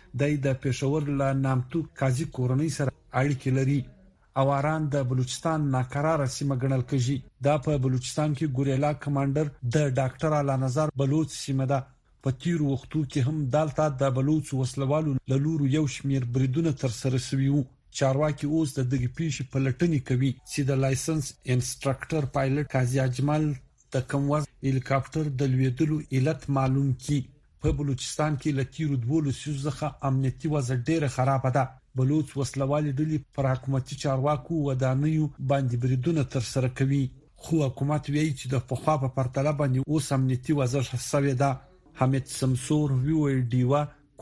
Speaker 7: د پېښور له نامتو قاضي کورنۍ سره اړیکې لري. اواران د بلوچستان ناقراره سیمه ګڼل کېږي. دا په بلوچستان کې ګوریلا کمانډر د ډاکټر اعلی نظر بلوچ سیمه ده. په تیر وختو کې هم دالته د بلوچ وسلوالو له لورو یو شمیر بریدونه تر سره شوي وو. چارواکي اوس د دغه پیښې په لټنې کوي چې د لایسنس انسټرکټر پایلټ قاضي اجمل د کومواز هلیکاپټر د لویدلو علت معلوم کړي. په بلوچستان کې له تیر 12 څخه امنیتي وضع ډېره خراب ده. بلوچ وسلوالي ډلې پر حکومتي چارواکو ودانیو باندې بریدونه تر سره کوي خو حکومت وایي چې د پخوا په پرتله باندې اوس امنیتي وضع ښه ده. حمید سمسور وی ډیوا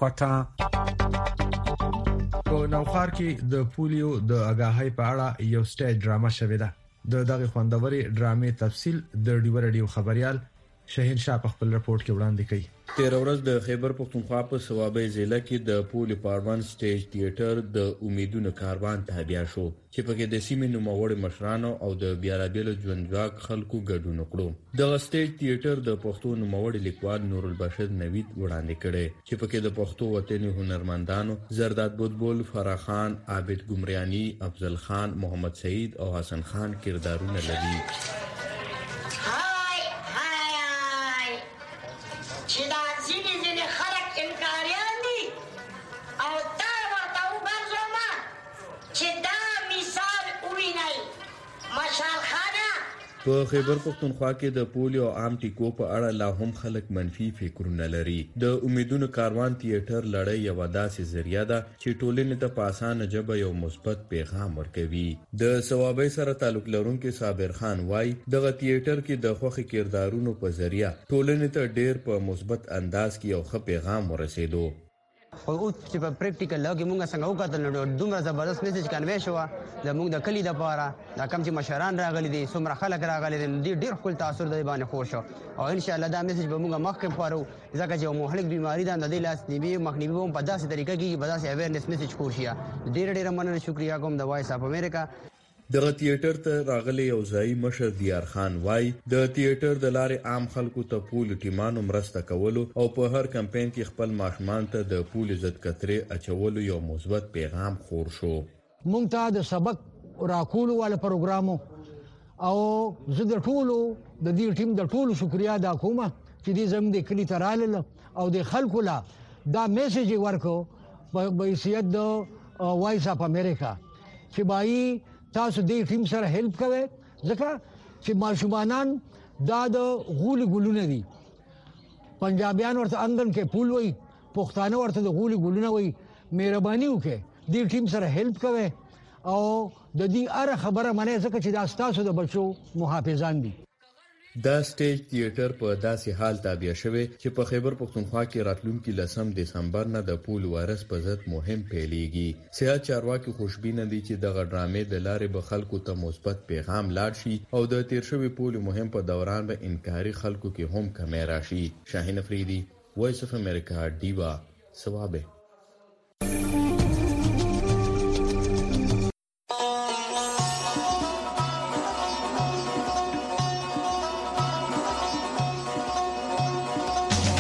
Speaker 7: کوټا.
Speaker 2: په نوخار کې د پولیو د اگاهۍ په اړه یو سټیج ډرامه شوې ده. د دغه خوندوري ډرامې تفصيل د ډیو خبريال شاهین شاه په خپل رپورت کې وړاندې کړي.
Speaker 9: 13 ورځ د خیبر پختونخوا په صوابۍ ضلع کې د پولی پاروان سټیج تیاتر د امیدونو کاروان تابع شو چې پکې د سیمې نوموړي مشرانو او د بیارابېلو ژوندواک خلکو ګډون وکړو. د سټیج تیاتر د پښتو نوموړي لیکوال نور البشر نوید وړاندې کړي چې پکې د پښتو وطني هنرمندانو زرداد بوتبول، فرح خان، عابد ګمریانی، افضل خان، محمد سعید او حسن خان کردارونه لري. په خیبر پختونخوا کې د پولیو عام ټیکو په اړه لا هم خلک منفي فکرونه لري. د امیدونو کاروان تیاتر لړۍ یو داسې ذریعہ ده چې ټولنې ته په اسانه ژبه یو مثبت پیغام ورکوي. د ثوابي سره تعلق لرونکي صابر خان وای دغه تیاتر کې د خوخي کردارونو په ذریعہ ټولنې ته ډېر په مثبت انداز کې یو ښه پیغام ورسېدو.
Speaker 10: خو چې په پریکټیکل لګي مونږ څنګه وکړل نو دومره زبردست میسج کنوي شو زموږ د کلی د پاره دا کم چې مشران راغلي دي څومره خلک راغلي دي ډیر خپل تاثیر د باندې خور شو او ان شاء الله دا میسج به مونږ مخکې پاره ځکه چې مهلک بیماری ده د لاس نیوي مخنیوي هم په داسې طریقه کې په داسې اویرنس میسج خور شي. ډیر مننه شکریا کوم د وایس اف امریکا.
Speaker 9: دغه تیاتر ته راغلی یو ځای مشر دیار خان وای د تیاتر د لارې عام خلکو ته پول ټیمانو مرسته کولو او په هر کمپاین کې خپل ماشومان ته د پول ضد کترې اچولو یو مثبت پیغام خور شو.
Speaker 11: مونږ ته د سبق راکولو والا پروګرامو او زه د ټولو د دې ټیم د ټولو شکریا ادا کوم چې دې زموږ د کلی ترال او د خلکو لا دا میسج ورکو په حیثیت د وایس اف امریکا چې بای تاسو دې ټیم سره هیلپ کوئ ځکه چې ماشومان دا د غولي ګلونه دي. پنجابیان ورته اندن کې پول وای پښتانه ورته د غولي ګلونه وای. مهرباني وکړئ دې ټیم سره هیلپ کوئ او د دې اره خبره منه ځکه چې دا تاسو د بچو محافظان دي.
Speaker 9: دا سټیج تیاتر په داسې حال تابع شوی چې په خیبر پختونخوا کې راتلونکي 10 دسمبر نه د پول وایرس په ضد مهم پیلېږي. سیاست چارواکي خوشبینه دي چې دغه ډرامې د لارې به خلکو ته مثبت پیغام لاړ شي او د تیر شوی پول مهم په دوران به انکاري خلکو کې هم کمی راشي. شاهین افریدي، وایس اف امریکا، ډیوا، ثوابه.